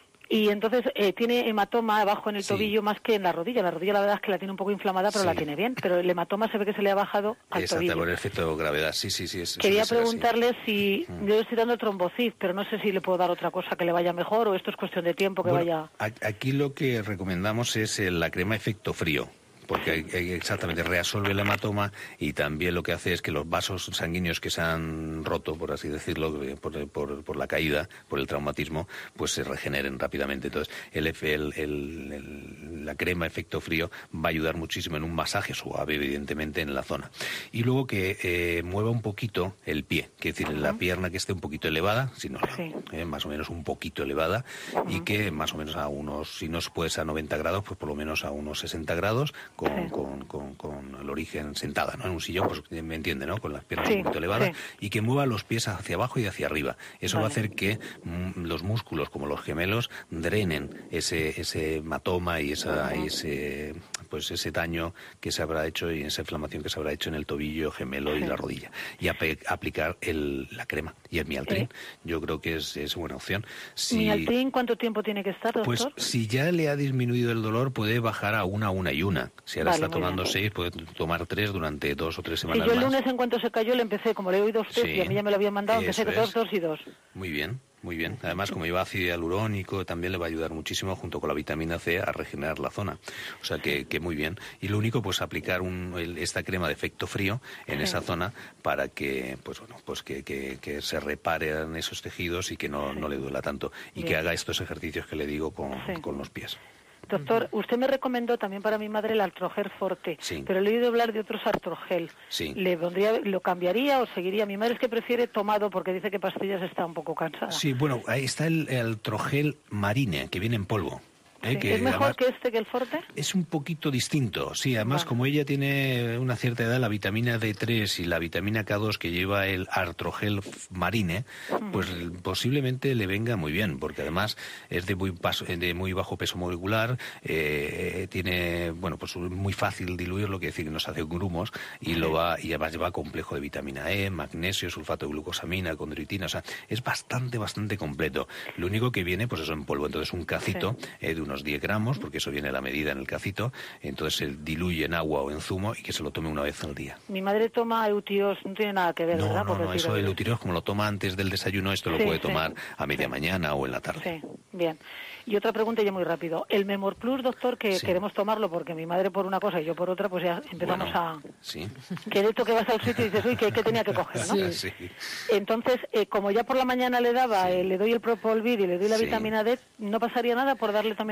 Y entonces eh, tiene hematoma abajo en el Sí. tobillo más que en la rodilla. La rodilla la verdad es que la tiene un poco inflamada, pero Sí. la tiene bien. Pero el hematoma se ve que se le ha bajado al Exacto, tobillo. por el efecto de gravedad. Sí, sí, sí. es- Quería suele ser así. preguntarle si Mm. yo le estoy dando trombocid, pero no sé si le puedo dar otra cosa que le vaya mejor o esto es cuestión de tiempo que Bueno, vaya... a- Aquí lo que recomendamos es eh, la crema efecto frío, porque hay- hay exactamente reabsorbe el hematoma y también lo que hace es que los vasos sanguíneos que se han roto, por así decirlo, eh, por, por- por la caída, por el traumatismo, pues se regeneren rápidamente. Entonces, el, efe- el- el- el- la crema efecto frío va a ayudar muchísimo en un masaje suave, evidentemente, en la zona. Y luego que eh, mueva un poquito el pie, que es decir, la pierna que esté un poquito elevada, si no, Sí. eh, más o menos un poquito elevada, y que más o menos a unos, si no se puede ser a noventa grados, pues por lo menos a unos sesenta grados, con, Sí. con, con, con el origen sentada, ¿no? En un sillón, pues me entiende, ¿no? Con las piernas Sí, un poquito elevadas, sí. y que mueva los pies hacia abajo y hacia arriba. Eso va a Vale. hacer que mm, los músculos, como los gemelos, drenen ese, ese hematoma y esa, y ese, pues ese daño que se habrá hecho y esa inflamación que se habrá hecho en el tobillo gemelo y Sí. la rodilla. Y ape- aplicar el, la crema y el Mialtrin. Eh. Yo creo que es, es buena opción. Si, ¿Mialtrin cuánto tiempo tiene que estar, doctor? pues si ya le ha disminuido el dolor, puede bajar a una, una y una. Si ahora Vale, está muy tomando bien. seis, puede tomar tres durante dos o tres Sí, semanas yo el más. lunes en cuanto se cayó le empecé, como le he oído a usted Sí. y a mí ya me lo habían mandado, empecé Eso con dos, es. dos y dos. Muy bien, muy bien. Además, como lleva ácido hialurónico, también le va a ayudar muchísimo junto con la vitamina C a regenerar la zona. O sea que, que muy bien. Y lo único, pues aplicar un, el- esta crema de efecto frío en Sí. esa zona para que, pues bueno, pues que, que, que se reparen esos tejidos y que no, no le duela tanto. Y Bien. que haga estos ejercicios que le digo con, Sí. con los pies. Doctor, usted me recomendó también para mi madre el Artrogel Forte, Sí. pero le he oído hablar de otros Artrogel. Sí. ¿Le pondría, lo cambiaría o seguiría? Mi madre es que prefiere tomado porque dice que pastillas está un poco cansada. Sí, bueno, ahí está el, el Trogel Marine, que viene en polvo. ¿eh? Sí. Que ¿Es mejor además que este que el Forte? es un poquito distinto, sí. Además, Vale. como ella tiene una cierta edad, la vitamina D tres y la vitamina K dos que lleva el Artrogel Marine, pues posiblemente le venga muy bien, porque además es de muy, paso- de muy bajo peso molecular, eh, tiene, bueno, pues muy fácil diluirlo, que decir que no se hace grumos, y lo va y además lleva complejo de vitamina E, magnesio, sulfato de glucosamina, condroitina, o sea, es bastante, bastante completo. Lo único que viene, pues eso en polvo, entonces un cacito eh, de unos diez gramos, porque eso viene a la medida en el cacito, entonces se diluye en agua o en zumo y que se lo tome una vez al día. Mi madre toma Eutios, no tiene nada que ver, No, ¿verdad? no, Por no, decirlo eso el así. eutirox como lo toma antes del desayuno, esto lo Sí, puede sí. tomar a media Sí. mañana o en la tarde. Sí, bien. Y otra pregunta ya muy rápido. El Memor Plus, doctor, que Sí. queremos tomarlo porque mi madre por una cosa y yo por otra, pues ya empezamos Bueno, a... Sí. Que de esto que vas al sitio y dices, uy, que, que tenía que coger, ¿no? Sí. Entonces, eh, como ya por la mañana le daba, Sí. eh, le doy el Propolvid y le doy la Sí. vitamina D, ¿no pasaría nada por darle también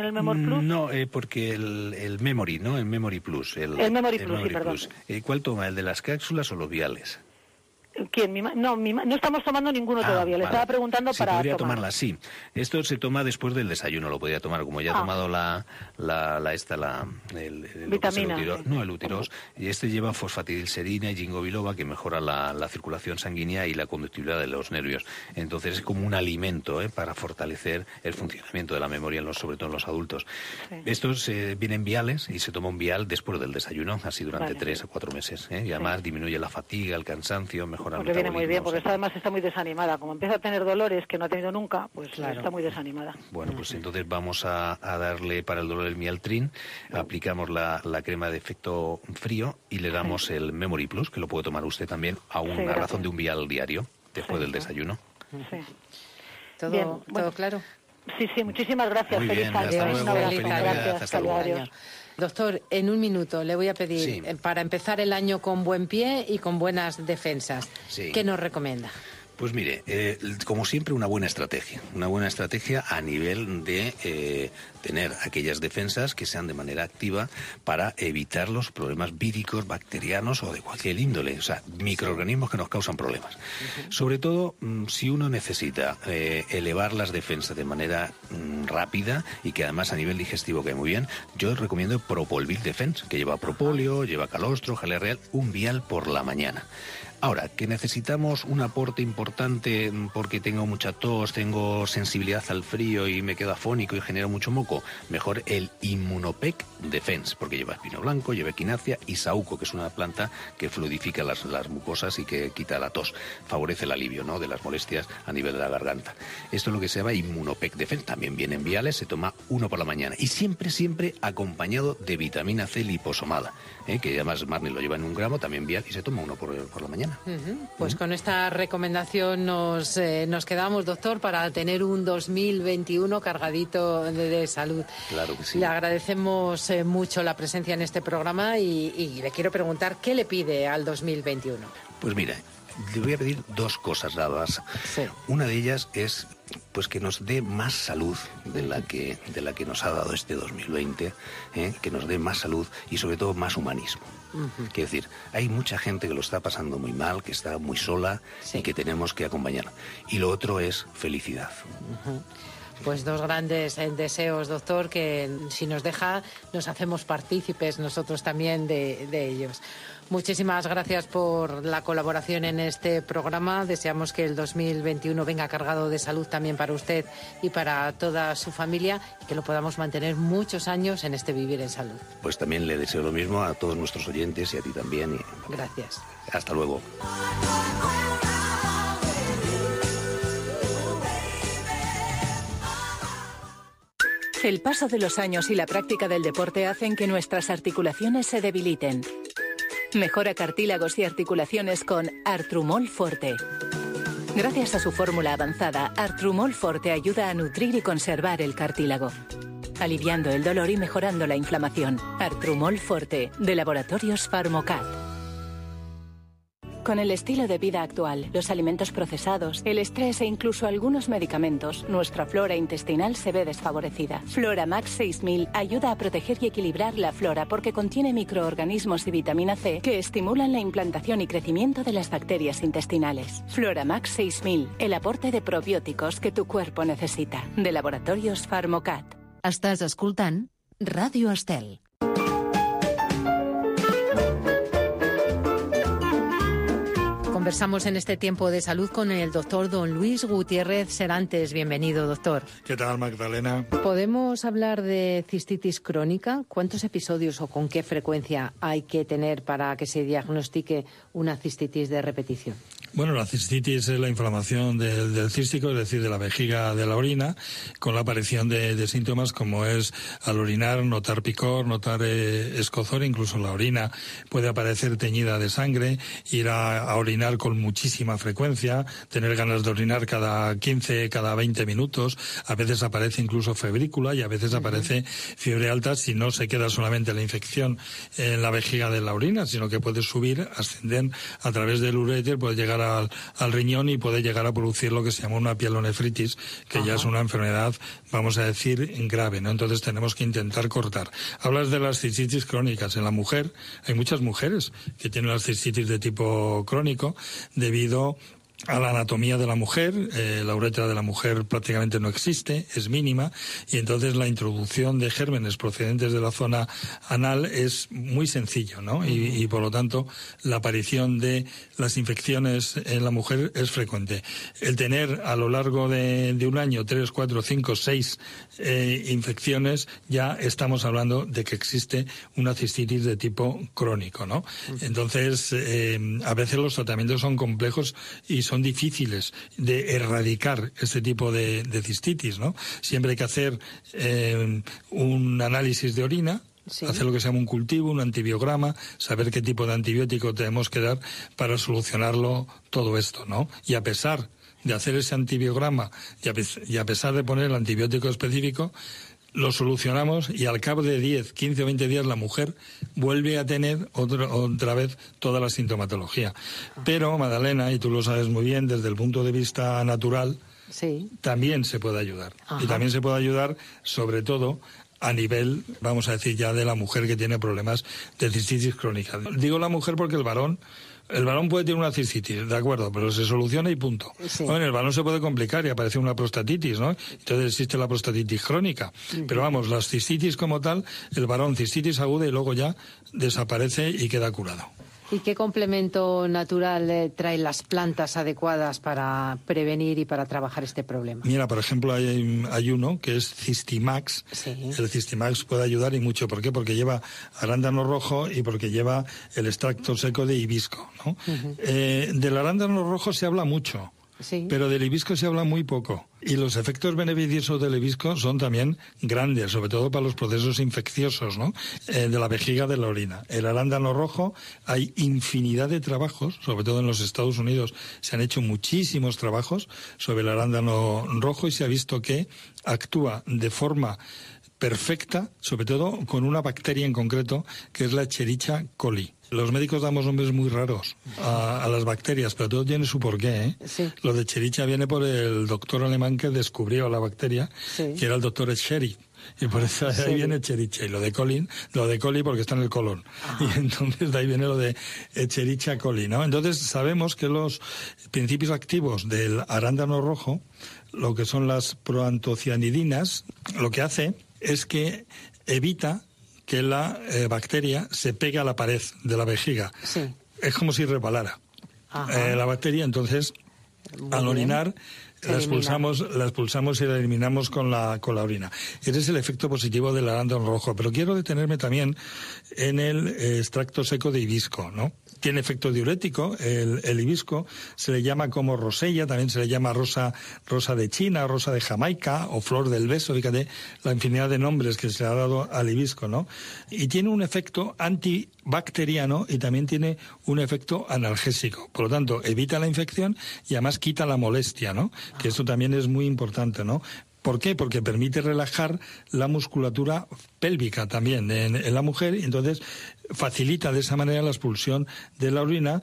el Memor Plus? No, eh, porque el, el Memory, ¿no? El Memory Plus. El, el Memory el Plus, Memory sí, perdón. Plus. Eh, ¿Cuál toma, el de las cápsulas o los viales? ¿Quién? Mi ma... No, mi ma... no estamos tomando ninguno ah, todavía. Le vale. estaba preguntando sí, para podría tomar. tomarla, sí. Esto se toma después del desayuno, lo podría tomar. Como ya ha ah. tomado la, la, la esta, la... El, el, Vitamina. El no, el Utiros. Y este lleva fosfatidilcerina y ginkgo biloba, que mejora la, la circulación sanguínea y la conductividad de los nervios. Entonces es como un alimento ¿eh? para fortalecer el funcionamiento de la memoria, en los, sobre todo en los adultos. Sí. Estos eh, vienen viales y se toma un vial después del desayuno, así durante vale. tres a cuatro meses. ¿eh? Y además sí. disminuye la fatiga, el cansancio, mejora el metabolismo. Muy bien, porque esta además está muy desanimada. Como empieza a tener dolores que no ha tenido nunca, pues claro. está muy desanimada. Bueno, pues entonces vamos a, a darle para el dolor el Mialtrin, aplicamos la, la crema de efecto frío y le damos sí. el Memory Plus, que lo puede tomar usted también a una sí, razón de un vial diario, después sí, del desayuno. Sí. ¿Todo, bien, ¿todo bueno. claro? Sí, sí, muchísimas gracias. Muy Feliz bien, año. hasta luego. Gracias, Feliz gracias. Hasta luego. Adiós. Doctor, en un minuto le voy a pedir, sí. eh, para empezar el año con buen pie y con buenas defensas, sí. ¿qué nos recomienda? Pues mire, eh, como siempre, una buena estrategia. Una buena estrategia a nivel de eh, tener aquellas defensas que sean de manera activa para evitar los problemas víricos, bacterianos o de cualquier índole. O sea, microorganismos que nos causan problemas. Uh-huh. Sobre todo, mmm, si uno necesita eh, elevar las defensas de manera mmm, rápida y que además a nivel digestivo cae muy bien, yo recomiendo Propolvil Defense, que lleva propóleo, lleva calostro, jalea real, un vial por la mañana. Ahora, que necesitamos un aporte importante porque tengo mucha tos, tengo sensibilidad al frío y me quedo afónico y genero mucho moco, mejor el Immunopec Defense, porque lleva espino blanco, lleva equinacia y saúco, que es una planta que fluidifica las, las mucosas y que quita la tos, favorece el alivio, ¿no?, de las molestias a nivel de la garganta. Esto es lo que se llama Immunopec Defense, también viene en viales, se toma uno por la mañana y siempre, siempre acompañado de vitamina C liposomada, ¿eh? que además Marni lo lleva en un gramo, también vial, y se toma uno por, por la mañana. Uh-huh. Pues uh-huh. con esta recomendación nos, eh, nos quedamos, doctor, para tener un dos mil veintiuno cargadito de, de salud. Claro que sí. Le agradecemos eh, mucho la presencia en este programa y, y le quiero preguntar, ¿qué le pide al dos mil veintiuno? Pues mira, le voy a pedir dos cosas dadas. Sí. Una de ellas es pues que nos dé más salud de la que de la que nos ha dado este dos mil veinte, ¿eh? que nos dé más salud y sobre todo más humanismo. Uh-huh. Quiero decir, hay mucha gente que lo está pasando muy mal, que está muy sola sí. y que tenemos que acompañar. Y lo otro es felicidad. Uh-huh. Pues dos grandes eh, deseos, doctor, que si nos deja nos hacemos partícipes nosotros también de, de ellos. Muchísimas gracias por la colaboración en este programa. Deseamos que el dos mil veintiuno venga cargado de salud también para usted y para toda su familia y que lo podamos mantener muchos años en este Vivir en Salud. Pues también le deseo lo mismo a todos nuestros oyentes y a ti también. Y... Gracias. Hasta luego. El paso de los años y la práctica del deporte hacen que nuestras articulaciones se debiliten. Mejora cartílagos y articulaciones con Artrumol Forte. Gracias a su fórmula avanzada, Artrumol Forte ayuda a nutrir y conservar el cartílago, aliviando el dolor y mejorando la inflamación. Artrumol Forte, de Laboratorios Pharmocat. Con el estilo de vida actual, los alimentos procesados, el estrés e incluso algunos medicamentos, nuestra flora intestinal se ve desfavorecida. Floramax seis mil ayuda a proteger y equilibrar la flora porque contiene microorganismos y vitamina C que estimulan la implantación y crecimiento de las bacterias intestinales. Floramax seis mil, el aporte de probióticos que tu cuerpo necesita. De Laboratorios Pharmocat. Estàs escoltant Ràdio Estel. Conversamos en este tiempo de salud con el doctor don Luis Gutiérrez Serantes. Bienvenido, doctor. ¿Qué tal, Magdalena? ¿Podemos hablar de cistitis crónica? ¿Cuántos episodios o con qué frecuencia hay que tener para que se diagnostique una cistitis de repetición? Bueno, la cistitis es la inflamación del, del cístico, es decir, de la vejiga de la orina, con la aparición de, de síntomas como es al orinar, notar picor, notar eh, escozor, incluso la orina puede aparecer teñida de sangre, ir a, a orinar con muchísima frecuencia, tener ganas de orinar cada quince, cada veinte minutos, a veces aparece incluso febrícula y a veces uh-huh. aparece fiebre alta si no se queda solamente la infección en la vejiga de la orina, sino que puede subir, ascender a través del uréter, puede llegar a al, al riñón y puede llegar a producir lo que se llama una pielonefritis, que Ajá. ya es una enfermedad, vamos a decir, grave, ¿no? Entonces tenemos que intentar cortar. Hablas de las cistitis crónicas. En la mujer, hay muchas mujeres que tienen las cistitis de tipo crónico debido a la anatomía de la mujer. Eh, la uretra de la mujer prácticamente no existe, es mínima, y entonces la introducción de gérmenes procedentes de la zona anal es muy sencillo, ¿no? Y, y por lo tanto la aparición de las infecciones en la mujer es frecuente. El tener a lo largo de, de un año tres, cuatro, cinco, seis eh, infecciones, ya estamos hablando de que existe una cistitis de tipo crónico, ¿no? Entonces eh, a veces los tratamientos son complejos y son difíciles de erradicar este tipo de, de cistitis, ¿no? Siempre hay que hacer eh, un análisis de orina, sí. hacer lo que se llama un cultivo, un antibiograma, saber qué tipo de antibiótico tenemos que dar para solucionarlo todo esto, ¿no? Y a pesar de hacer ese antibiograma y a, y a pesar de poner el antibiótico específico, lo solucionamos y al cabo de diez, quince o veinte días la mujer vuelve a tener otra, otra vez toda la sintomatología. Pero, Madalena, y tú lo sabes muy bien, desde el punto de vista natural, sí. también se puede ayudar. Ajá. Y también se puede ayudar, sobre todo, a nivel, vamos a decir, ya de la mujer que tiene problemas de cistitis crónica. Digo la mujer porque el varón... El varón puede tener una cistitis, de acuerdo, pero se soluciona y punto. Sí. Bueno, el varón se puede complicar y aparece una prostatitis, ¿no? Entonces existe la prostatitis crónica. Uh-huh. Pero vamos, las cistitis como tal, el varón cistitis aguda y luego ya desaparece y queda curado. ¿Y qué complemento natural eh, traen las plantas adecuadas para prevenir y para trabajar este problema? Mira, por ejemplo, hay, hay uno que es Cistimax. Sí. El Cistimax puede ayudar y mucho. ¿Por qué? Porque lleva arándano rojo y porque lleva el extracto seco de hibisco, ¿no? Uh-huh. Eh, del arándano rojo se habla mucho. Sí. Pero del hibisco se habla muy poco. Y los efectos beneficiosos del hibisco son también grandes, sobre todo para los procesos infecciosos, ¿no? Eh, de la vejiga, de la orina. El arándano rojo, hay infinidad de trabajos, sobre todo en los Estados Unidos, se han hecho muchísimos trabajos sobre el arándano rojo y se ha visto que actúa de forma perfecta, sobre todo con una bacteria en concreto, que es la Escherichia coli. Los médicos damos nombres muy raros a, a las bacterias, pero todo tiene su porqué, ¿eh? Sí. Lo de Escherichia viene por el doctor alemán que descubrió la bacteria, sí. que era el doctor Escherichia. Y por eso de ahí sí. viene Escherichia. Y lo de coli, lo de coli porque está en el colon. Ajá. Y entonces de ahí viene lo de Escherichia coli, ¿no? Entonces sabemos que los principios activos del arándano rojo, lo que son las proantocianidinas, lo que hace es que evita que la eh, bacteria se pegue a la pared de la vejiga. Sí. Es como si resbalara eh, la bacteria, entonces Muy al orinar la expulsamos, la expulsamos y la eliminamos con la con la orina. Ese es el efecto positivo del arándano rojo. Pero quiero detenerme también en el eh, extracto seco de hibisco, ¿no? Tiene efecto diurético, el, el hibisco se le llama como rosella, también se le llama rosa, rosa de China, rosa de Jamaica o flor del beso, fíjate la infinidad de nombres que se le ha dado al hibisco, ¿no? Y tiene un efecto antibacteriano y también tiene un efecto analgésico. Por lo tanto, evita la infección y además quita la molestia, ¿no? Que esto también es muy importante, ¿no? ¿Por qué? Porque permite relajar la musculatura pélvica también en, en la mujer y entonces facilita de esa manera la expulsión de la orina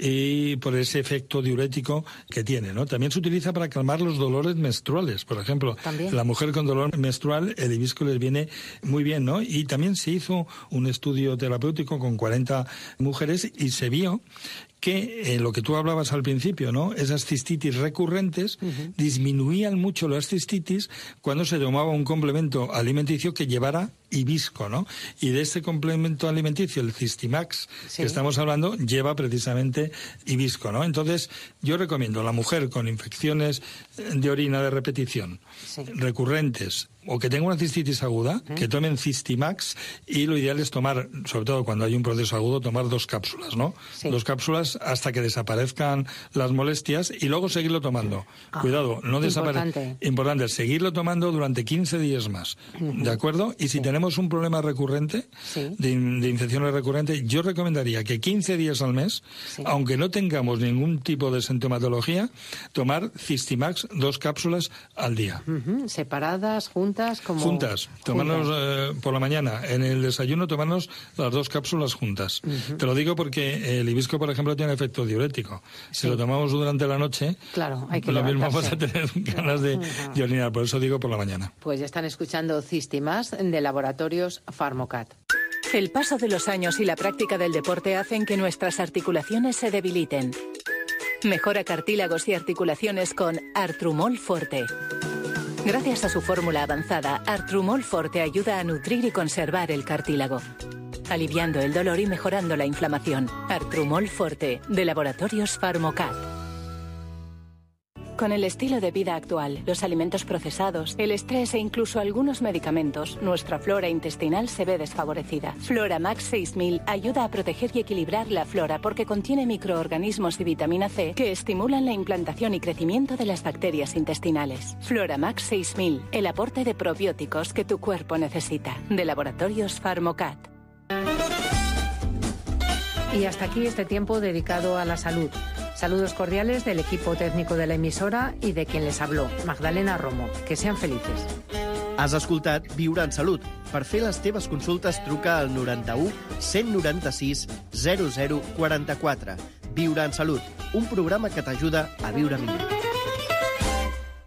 y por ese efecto diurético que tiene, ¿no? También se utiliza para calmar los dolores menstruales, por ejemplo. ¿También? La mujer con dolor menstrual, el hibisco les viene muy bien, ¿no? Y también se hizo un estudio terapéutico con cuarenta mujeres y se vio que eh, lo que tú hablabas al principio, ¿no? Esas cistitis recurrentes uh-huh. disminuían mucho las cistitis cuando se tomaba un complemento alimenticio que llevara hibisco, ¿no? Y de este complemento alimenticio, el Cistimax, sí. que estamos hablando, lleva precisamente hibisco, ¿no? Entonces, yo recomiendo a la mujer con infecciones de orina de repetición, sí. recurrentes, o que tenga una cistitis aguda, ¿Eh? que tomen Cistimax y lo ideal es tomar, sobre todo cuando hay un proceso agudo, tomar dos cápsulas, ¿no? Sí. Dos cápsulas hasta que desaparezcan las molestias y luego seguirlo tomando. Ah, Cuidado, no desaparezca. Importante. Importante, seguirlo tomando durante quince días más, uh-huh. ¿de acuerdo? Y si tenemos tenemos un problema recurrente, sí. de, de infecciones recurrentes, yo recomendaría que quince días al mes, sí. aunque no tengamos ningún tipo de sintomatología, tomar Cystimax, dos cápsulas al día. Uh-huh. ¿Separadas, juntas? Como... Juntas. Tomarnos eh, por la mañana, en el desayuno, tomarnos las dos cápsulas juntas. Uh-huh. Te lo digo porque el hibisco, por ejemplo, tiene efecto diurético. Si sí. lo tomamos durante la noche, claro, hay que lo mismo levantarse. vamos a tener ganas de, uh-huh. de orinar. Por eso digo por la mañana. Pues ya están escuchando Cystimax de Laboratorios Pharmocat. El paso de los años y la práctica del deporte hacen que nuestras articulaciones se debiliten. Mejora cartílagos y articulaciones con Artrumol Forte. Gracias a su fórmula avanzada, Artrumol Forte ayuda a nutrir y conservar el cartílago, aliviando el dolor y mejorando la inflamación. Artrumol Forte, de Laboratorios Pharmocat. Con el estilo de vida actual, los alimentos procesados, el estrés e incluso algunos medicamentos, nuestra flora intestinal se ve desfavorecida. Floramax seis mil ayuda a proteger y equilibrar la flora porque contiene microorganismos y vitamina C que estimulan la implantación y crecimiento de las bacterias intestinales. Floramax seis mil, el aporte de probióticos que tu cuerpo necesita. De Laboratorios Pharmocat. Y hasta aquí este tiempo dedicado a la salud. Saludos cordiales del equipo técnico de la emisora i de quien les habló, Magdalena Romo. Que sean felices. Has escoltat Viure en Salut. Per fer les teves consultes truca al noranta-u cent noranta-sis zero zero quaranta-quatre. Viure en Salut, un programa que t'ajuda a viure millor.